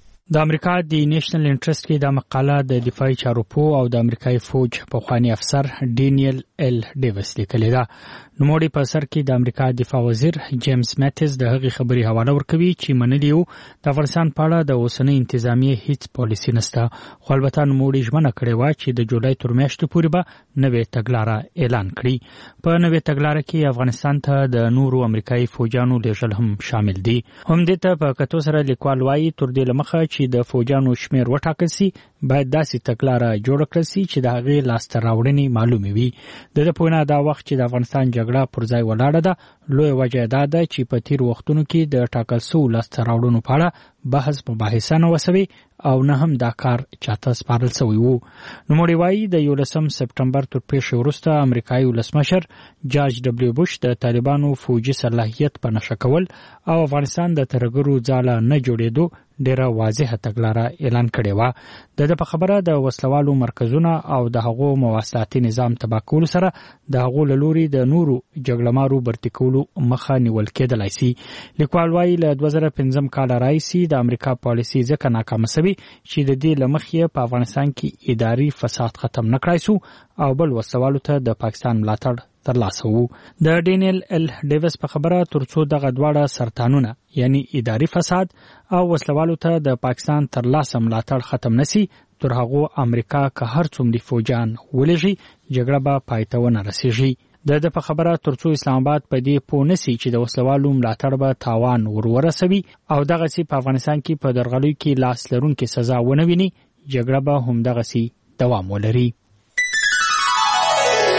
د امریکا د نېشنل انټرست کې د مقاله د دفاعي چارو پوه او د امریکایي فوج پخوانی افسر ډینیل ایل ډیوس لیکلې ده. نوموړي په سر کې د امریکا دفاع وزیر جیمز ماټیز د هغې خبرې حواله ورکوي چې منلي وو د افغانستان په اړه د اوسنۍ انتظامیې هیڅ پالیسي نشته، خو البته نوموړي ژمنه کړې وه چې د جولای تر میاشتې پورې به نوې تګلاره اعلان کړي. په نوې تګلاره کې افغانستان ته د نورو امریکایي فوجانو لیږل هم شامل دي. همدې ته په کتو سره لیکوال وایي تر دې له مخه چې د فوجانو شمیر وټاکل سي، باید داسې تګلاره جوړه کړل سي چې د هغې لاسته راوړنې معلومې وي. د ده په وینا دا وخت چې د افغانستان جګړه پر ځای ولاړه ده، لویه وجه دا ده چې په تیر وختونو کې د ټاکل سوو لاسته راوړنو په اړه بحث مباحثه نه وسوي او نه هم دا کار چاته سپارل سوی وو. نوموړي وایي د یولسم سپټمبر تر پیښې وروسته امریکایي ولسمشر جارج ډبلیو بوش د طالبانو فوجي صلاحیت په نښه کول او افغانستان د ترهګرو ځاله نه جوړېدو ډیره واضحه تګلاره اعلان کړې وه. د ده په خبره د وسلوالو مرکزونه او د هغو مواصلاتي نظام تباه کولو سره د هغو له لوري د نورو جګړهمارو برتي کولو مخه نیول کېدلی سي. لیکوال وایي له دوه زره پنځم کاله راهیسې د امریکا پالیسي ځکه ناکامه سوي چې د دې له مخې په افغانستان کې اداري فساد ختم نه کړای سو او بل وسلوالو ته د پاکستان ملاتړ ترلاسه وو. د ډینیل ایل ډیوس په خبره ترڅو دغه دواړه سرطانونه یعنی اداري فساد او وسلوالو ته د پاکستان ترلاسه ملاتړ ختم نسی، تر هغو امریکا که هر څومره فوجان ولېږي جګړه به پای ته ونه رسېږي. د ده په خبره ترڅو اسلام آباد په دې پوه نسی چې د وسلوالو ملاتړ به تاوان ور ورسوي او دغسې په افغانستان کې په درغلیو کې لاس لرونکي سزا ونه ویني، جګړه به همدغسې دوام ولري.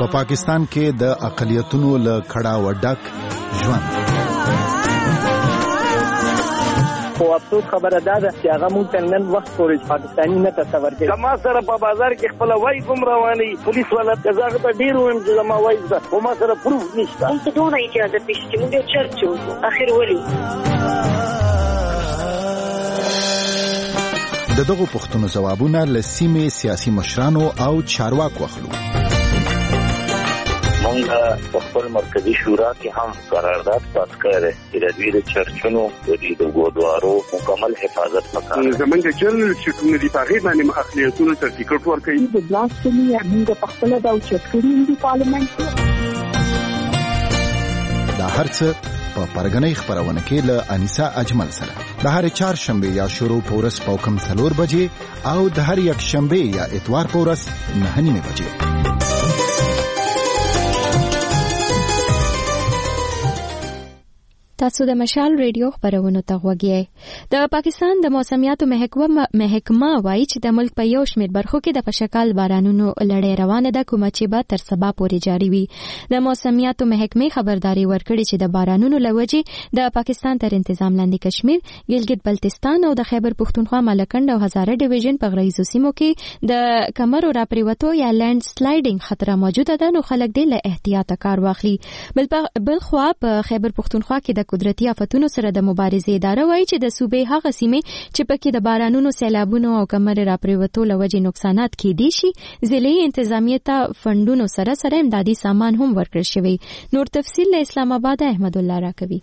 په پاکستان کې د اقلیتونو له کړاو ډک ژوند. خو افسوس خبره ده چې هغه مونږ ته نن وخت پورې پاکستاني نه تصور کوي. زما سره په بازار کې خپل وای کوم رواني پولیس والا کزاغه ته ډیر ویم چې زما وای ده خو ما سره پروف نشته. مونږ ته دونه اجازه پېښ چې مونږ چرچ وکړو اخر ولي. د دغو پوښتنو ځوابونه له سیمې سیاسي مشرانو او چارواکو اخلو. مونږ په خپل مرکزی شورا کې هم قرارداد پاس کړی چې د دوی د چرچونو د د ګودوارو مکمل حفاظت وکړي. زمونږ جنرال سیټونه دی په هغه باندې اقلیتونو سرټیفیکټ ورکړي. د بلاستمي موږ په خپل د چټکري دی پارلیمنت دا هرڅه په پرګنۍ خبرونه کې له انیسا اجمل سره د هر چهارشنبه یا شروع پورس پوکم څلور بجې او د هر یک شنبه یا اتوار پورس نه نیمه بجې. تاسو د مشال ریډیو خبرونه ته غوږی. د پاکستان د موسمیاتو محکمه محکمه وایي چې د ملک په یو شمېر برخو کې د پشکال بارانونو لړۍ روانه ده کومه چې به تر سبا پورې جاری وي. د موسمیاتو محکمې خبرداري ورکړي چې د بارانونو لوجې د پاکستان تر انتظام لاندې کشمیر، ګلګت بلتستان او د خیبر پښتونخوا ملکنډ او هزاره ډیویژن په غرایزو سیمو کې د کمرو راپریوتو یا لینډ سلایډینګ خطر موجوده ده، نو خلک دې له احتیاط کار واخلي. بل بل خو په خیبر پښتونخوا کې د قدرتي آفتونو سره د مبارزې اداره وایي چې د صوبې هغه سیمې چې پکې د بارانونو، سیلابونو او کمر راپریوتو لوجې نقصانات کېدي شي ضلعي انتظامیه ته فندونو سره سره امدادي سامان هم ورکړل شوی. نور تفصیل له اسلام آباد احمد الله راکوي.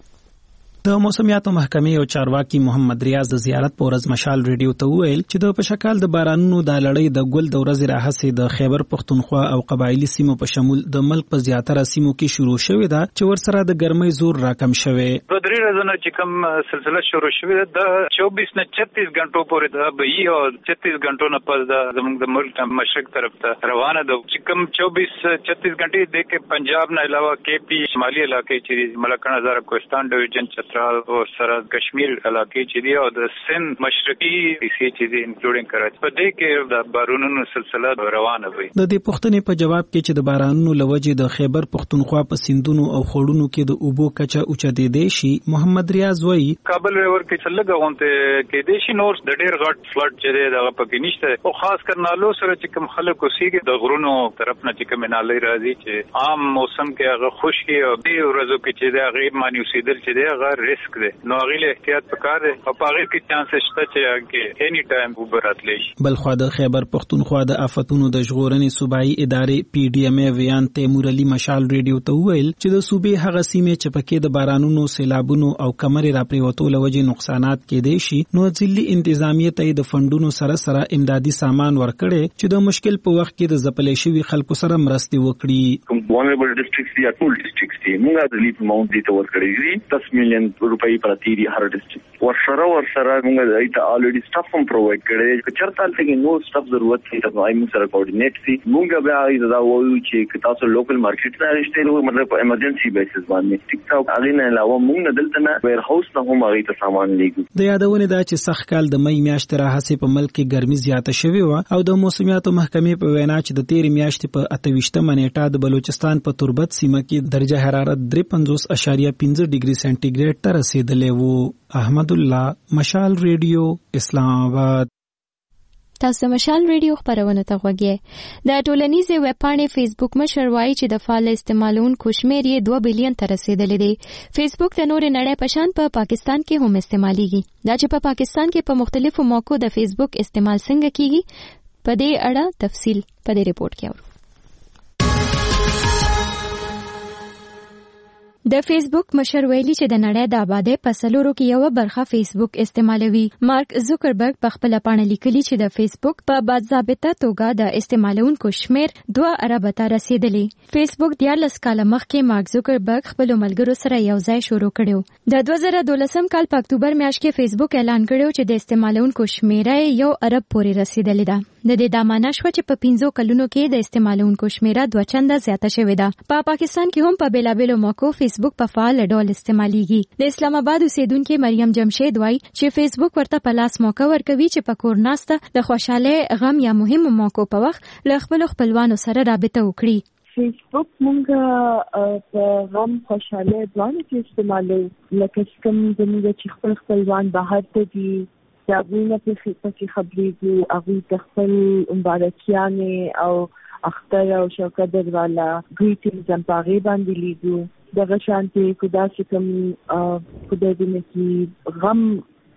د موسمیاتو محکمې او چارواکي محمد ریاض د زیارت په ورځ مشال ریډیو ته وویل چې د پشکال د بارانونو د لړۍ د ګل د ورځې راهیسې د خیبر پښتونخوا او قبایلی سیمو په شمول د ملک په زیاتره سیمو کې شروع شوې ده چې ورسره د ګرمۍ زور راکم شوی. په درې ورځې چې کوم سلسله شروع شوې ده د چوبیس نه چھتیس غنټو پورې ده به او چھتیس غنټو نه پس د زموږ د ملک مشرق طرف ته روانه ده چې کوم چوبیس چھتیس غنټې د پنجاب نه علاوه کې پی شمالي علاقې چې ملکنډ هزاره کوهستان ډیویژن او سره کشمیر علاقې چې دی او د سند مشرقي حصے چې دی انکلوډینګ کراچي په دې کې د بارانونو سلسله روانه وي. د دې پوښتنې په جواب کې چې د بارانونو لوجې د خیبر پښتونخوا په سیندونو او خړونو کې د اوبو کچه اوچته دی شي، محمد ریاض وایي کابل ریور کې څلګه غونته کې دی شي نور د ډېر غټ فلډ چې دی دغه پکې نشته او خاص کر نالو سره چې کوم خلک اوسېږي د غرونو طرف نه چې کوم نالې راځي چې عام موسم کې هغه خشکي او دې ورځو کې چې دا غیر مانی اوسېدل چې دی هغه ریسک دی نو غیله احتیاط وکړ او پاره کې چانس شته چې هغه اني ټایم وبراتلی شي. بلخو د خیبر پښتونخوا د آفتونو د ژغورنې صوبایي ادارې پی ډی ایم ای ویان تیمور علي مشال ریډیو ته ویل چې د صوبې هغه سیمې چې پکې د بارانونو، سیلابونو او کمر راپریوتو لوجې نقصانات کېدې شي نو ځلي انتظامیه ته د فندونو سره سره امدادي سامان ورکړي چې د مشکل په وخت کې د زپلې شوی خلکو سره مرستې وکړي. کوم vulnerable districts یا ټول districts دي موږ د ریلیف اماونت دي تور کړی دي دس میلیون روپۍ پرتی دی هر ډیسټریکټ ورسره ورسره موږ دایته الریډي سټاف هم پرووایډ کړی چې چرته کې نو سټاف ضرورت شي تاسو ایمو سره کوارډینیټ شي موږ بیا دا وایو چې تاسو لوکل مارکیټ نه رښتې نو مطلب په ایمرجنسي بیسس باندې ټیک ټاک اغه نه علاوه موږ نه دلته نه ویر هاوس نه هم هغه ته سامان لیږو. د یادونه دا چې سخت کال د مې میاشتې راهسې په ملک کې ګرمي زیاته شوې و او د موسمیاتو محکمې په وینا چې د تیر میاشتې په اتهویشتمه نیټه د بلوچستان په تربت سیمه کې درجه حرارت درې پنځوس اعشاریه پنځه ډیګري سانتیګریډ ته رسیدلې و. احمد الله، مشال ریډیو، اسلام آباد. تاسو مشال ریډیو خبرونه ته غوږی. د ټولنیزې ویب پاڼې فیسبوک مشر وایي چې د فعال استعمالونکو شمېر یې دوه بلین ته رسیدلی دی. فیسبوک د نورې نړۍ په شان په پاکستان کې هم استعمالیږي. دا چې په پاکستان کې په مختلفو موقعو د فیسبوک استعمال څنګه کیږي په دې اړه تفصیل په دې ریپورت کې اورو. د فیسبوک مشر ویلي چې د نړۍ د آبادی په سلورو کې یو برخه فیسبوک استعمالوي. مارک زوکربرګ په خپل پاڼه لیکلي چې د فیسبوک په باضابطه توګه د استعمالونکو شمیر دوه اربه ته رسیدلی. فیسبوک دیارلس کاله مخکې مارک زوکربرګ خپل ملګرو سره یو ځای شروع کړو. د دوه زره دولسم کال په اکتوبر میاشت کې فیسبوک اعلان کړو چې د استعمالونکو شمیر یو ارب پورې رسیدلی ده. د دې د معنی شو چې په پنځو کلونو کې د استعمالونکو شمیر دوه چنده زیاته شوې ده. په پا پاکستان کې هم په بیلابېلو موقعو فیسبوک په فعال ډول استعماليږي. د اسلام آباد اوسیدونکو مریم جمشید وایي چې فیسبوک ورته په لاس موقع ورکوي چې په کور ناسته د خوشاله، غم یا مهمو موقعو په وخت له خپل خپلوانو سره رابطه وکړي. فیسبوک مونږ په غم خوشاله ځوانه کې استعمالو لکه کوم زموږ چې خپل خپلوان بهر ته دي دا غوښنه په کې خبرېږي هغه د خپل مبارکیانې او اختر او شوکدر والا ګریټینګز هم پاغي باندې لیدو دغه شانتي خدا چې کوم خدای دې کې غم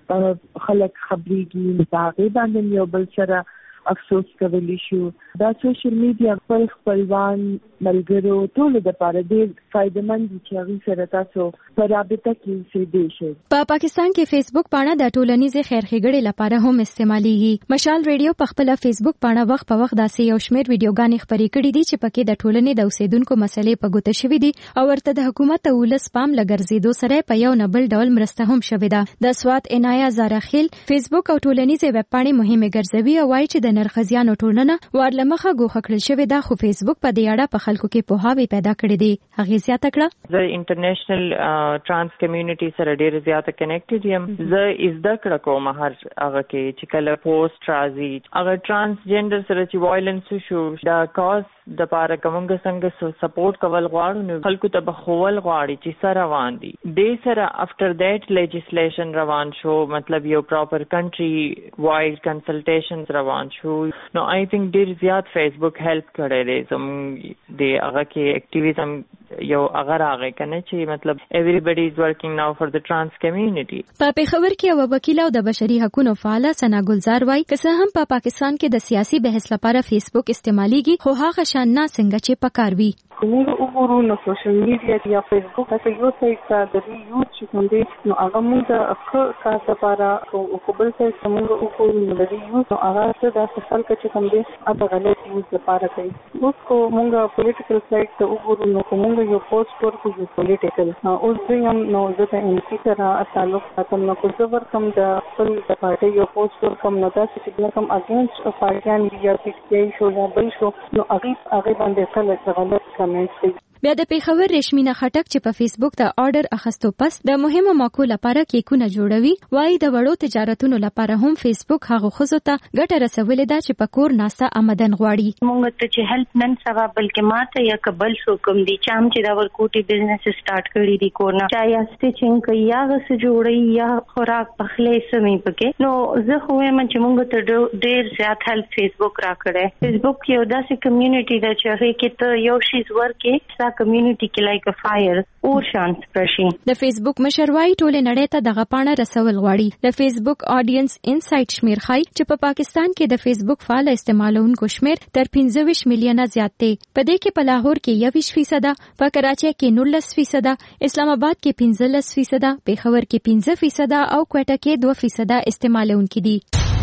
خلک خبرېږي پاغي باندې یو بل سره افسوس کولی شو دا سوشل میډیا خپل خپلوان ملګرو ټول د لپاره ډېر فائدمند دي چې هغه سره تاسو په رابطه کې اوسئ شئ. په پاکستان کې فیسبوک پاڼه د ټولنیزې خیر ښېګړې لپاره هم استعمالېږي. مشال ریډیو په خپل فیسبوک پاڼه وخت په وخت داسې یو شمېر ویډیوګانې خپرې کړې دي چې پکې د ټولنې د اوسیدونکو مسلې په ګوته شوې دي او ورته د حکومت او ولس پام لګرځېدو سره په یو نه بل ډول مرسته هم شوې ده. د سوات عنایا زاراخیل فیسبوک او ټولنیزې ویب پاڼې مهمه ګرځوي او وايي چې د نرخزیانو ټولنه ورلمخه ګوښه کړل شوې ده خو فیسبوک په دې اړه په خلکو کې پوهاوی پیدا کړی دی. هغه زیاته کړه زه انټرنیشنل ټرانس کمیونټي سره ډېر زیاته کنیکټډ یم. زه زده کړه کوم هر هغه کې چې کله پوسټ راځي هغه ټرانسجنډر سره چې وایلنس شو دا کاز د پاره کومګه څنګه سپورټ کول غواړو نو خلکو ته بخول غواړي چې سره روان دي د سره افټر دیٹ لیجسلیشن روان شو مطلب یو پراپر کنټری وایډ کنسلټیشنز روان شو نو آی تھنک ډیر زیات فیسبوک هیلپ کړی دی زم د هغه کې اکټیویزم یو هغه راغی کنه چې مطلب everybody is working now for the trans community. په پیښور کې یو وکیل او د بشري حقوقو فعال ثنا ګلزار وايي که څه هم په پاکستان کې د سیاسي بحث لپاره فیسبوک استعمالېږي خو هغه شان نه څنګه چې پکار وي. موږ وګورو نو سوشل میډیا یا فیسبوک هغه یو څه چې د یوز چې کوم دی نو هغه موږ د اخر کار لپاره او قبول څه موږ وګورو نو د یوز نو هغه څه د خلک چې کوم دی هغه غلط یوز لپاره کوي. اوس کو موږ پولیټیکل سایډ ته وګورو نو موږ یو پوسټ ورکو یو پولیټیکل اوس دویم نو د ان سی سره تعلق ساتم نو کو زه ورکم د خپل د پارټي یو پوسټ ورکم نو دا چې کوم اګینست پارټیان یا پی ټی آی شو یا بل شو نو هغه هغه باندې خلک غلط کمنټ کوي. بیا د پیښور ریشمینا خټک چې په فیسبوک د آرډر اخستو پس د مهمو موکو لپاره کیکونه جوړوي وایي د وړو تجارتونو لپاره هم فیسبوک هغه خزو ته ګټه رسولې ده چې په کور ناسته آمدن غواړي. موږ ته چې هیلپ نن سبا بلکې ماته یا قبل سو کوم دي چې هم چې دا ورکوټي بزنس سٹارټ کړی دي کورنا چا یا سټیچینګ کوي یا غس جوړي یا خوراک پخلې سمې پکې نو زه خو هم چې موږ ته ډېر زیات هیلپ فیسبوک را کړی. فیسبوک یو داسې کمیونټي ده چې هغه کې ته یو شی ورکې کمیونټي کې لایک ا فایر اور شانس پرشي. د فیسبوک مشروي ټول نړۍ ته دغه پاڼه رسول غواړي. د فیسبوک آډینس انسایټ شمیر خای چې په پاکستان کې د فیسبوک فعال استعمالونکو شمیر تر پنځه ویشت میلیونه زیات دی. په دې کې په لاهور کې یوویشت فیصد، په کراچۍ کې نولس فیصد، اسلام آباد کې پنځلس فیصد، پیښور کې پنځه فیصد او کوټه کې دوه فیصد استعمالونکي دي.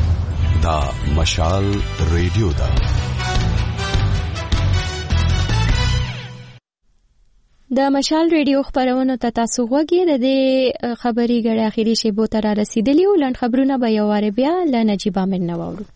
دا مشال ریډیو دا د مشال ریډیو خبرونو ته تاسو غوږی د دې خبري غړي اخیری شیبو تر رسیدلی او لند خبرونه به یو واره بیا ل نجيب امن نوورو.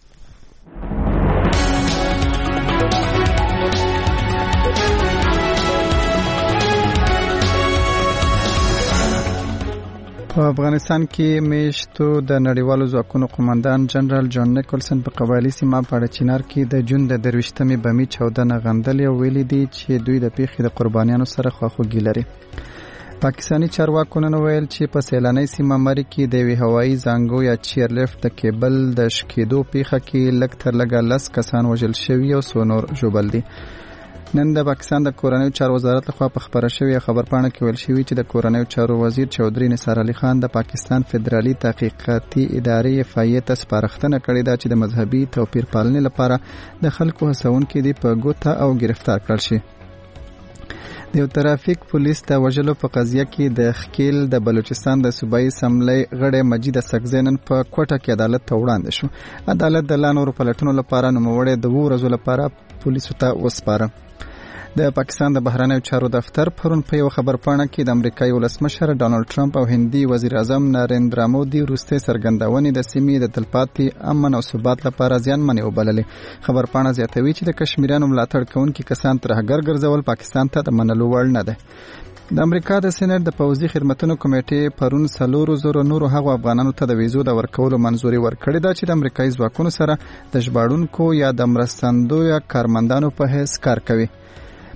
په افغانستان کې میشتو د نړیوالو ځواکونو قومندان جنرال جان نیکولسن په قبایلی سیمه پاړچینار کې د جون د درويشتمې بمی چودنه غندل او ویلي دي چې دوی د پیښې د قربانیانو سره خواخوږي لري. پاکستانی چارواکو نن ویل چې په سیلاني سیمه مری کې د وی هوایي زنګو یا چیرلیفټ د کیبل د شکېدو پیښه کې لږ تر لږه لس کسان وژل شوي او څو نور ژوبل دي. نن د پاکستان د کورنیو چارو وزارت لخوا په خبره شوې خبرپاڼه کې ویل شوی چې د کورنیو چارو وزیر چودري نثار علي خان د پاکستان فدرالي تحقیقاتي ادارې اف آی ای ته سپارښتنه کړې ده چې د مذهبي توپیر پالنې لپاره د خلکو هڅونکي دي په ګوته او گرفتار کړل شي. د یو ترافیک پولیس د وژلو په قضیه کې د خکیل د بلوچستان د صوبایي اسمبلی غړی مجید سکزینن په کوټه کې عدالت ته وړاندې شو. عدالت د لا نورو پلټنو لپاره نوموړی د اوو ورځو لپاره پولیسو ته وسپاره. د پاکستان د بهرنیو چارو دفتر پرون په یو خبرپاڼه کې د امریکایي ولسمشر ډانلډ ټرمپ او هندي وزیر اعظم نریندرا مودي وروستۍ څرګندونې د سیمې د تلپاتې امن او ثبات لپاره زیانمنې وبللې. خبرپاڼه زیاتوي چې د کشمیریانو ملاتړ کوونکي کسان ترهګر ګرځول پاکستان ته د منلو وړ نه ده. د امریکا د سېنات د پوځي خدماتو کمیټې پرون څلور زره نورو هغو افغانانو ته د ویزو د ورکولو منځوري ورکړې ده چې د امریکایي ځواکونو سره د ژباړونکو یا د مرستندویه کارمندانو په حیث کار کوي.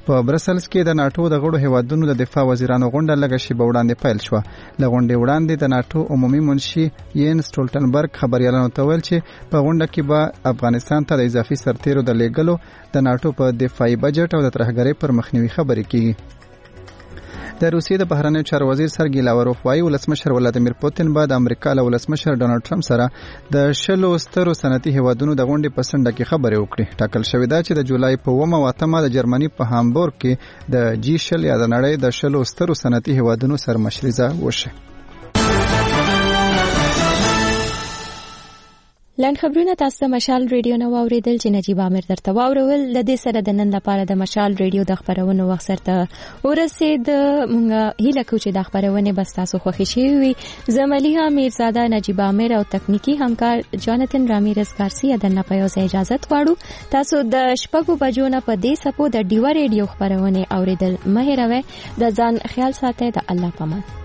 په برسلز کې د ناتو د غړو هیوادونو د دفاع وزیرانو غونډه لږ شی بوړاندې پیل شو. لغونډې وړاندې د ناتو عمومي منشي یین سټولټنبرګ خبريالانو ته ویل چې په غونډه کې به افغانستان ته د اضافي سرتیرو د لیږلو د ناتو په دفاعي بجټ او د ترهګرۍ پر مخنیوي خبرې کیږي. د روسیې د بهرنیو چارو وزیر سرګی لاوروف وايي ولسمشر ولادیمیر پوتین به د امریکا له ولسمشر ډونالد ټرمپ سره د شلو سترو صنعتي هیوادونو د غونډې په سنډه کې خبرې وکړي. ټاکل شوې ده چې د جولای په اوومه او اتمه د جرمني په هامبورګ کې د جی شل یا د نړۍ د شلو سترو صنعتي هیوادونو سرمشریزه وشي. لاند خبرونه تاسو مشال ریډیو نو اوریدل چې نجيب عامر درته واورول. د دې سره د نن لپاره د مشال ریډیو د خبرونو وخت سره ورسید. مونږ هیله کوو چې د خبرونه بس تاسو خوښی شي وي. زملیها میرزاده نجيب عامر او تکنیکی همکار جاناتن رامیرز گارسیا د نه په اجازه غواړو. تاسو د شپږو بجو نه په دې سپو د ډیو ریډیو خبرونه اوریدل مهیروي. د ځان خیال ساتئ. د الله پامان.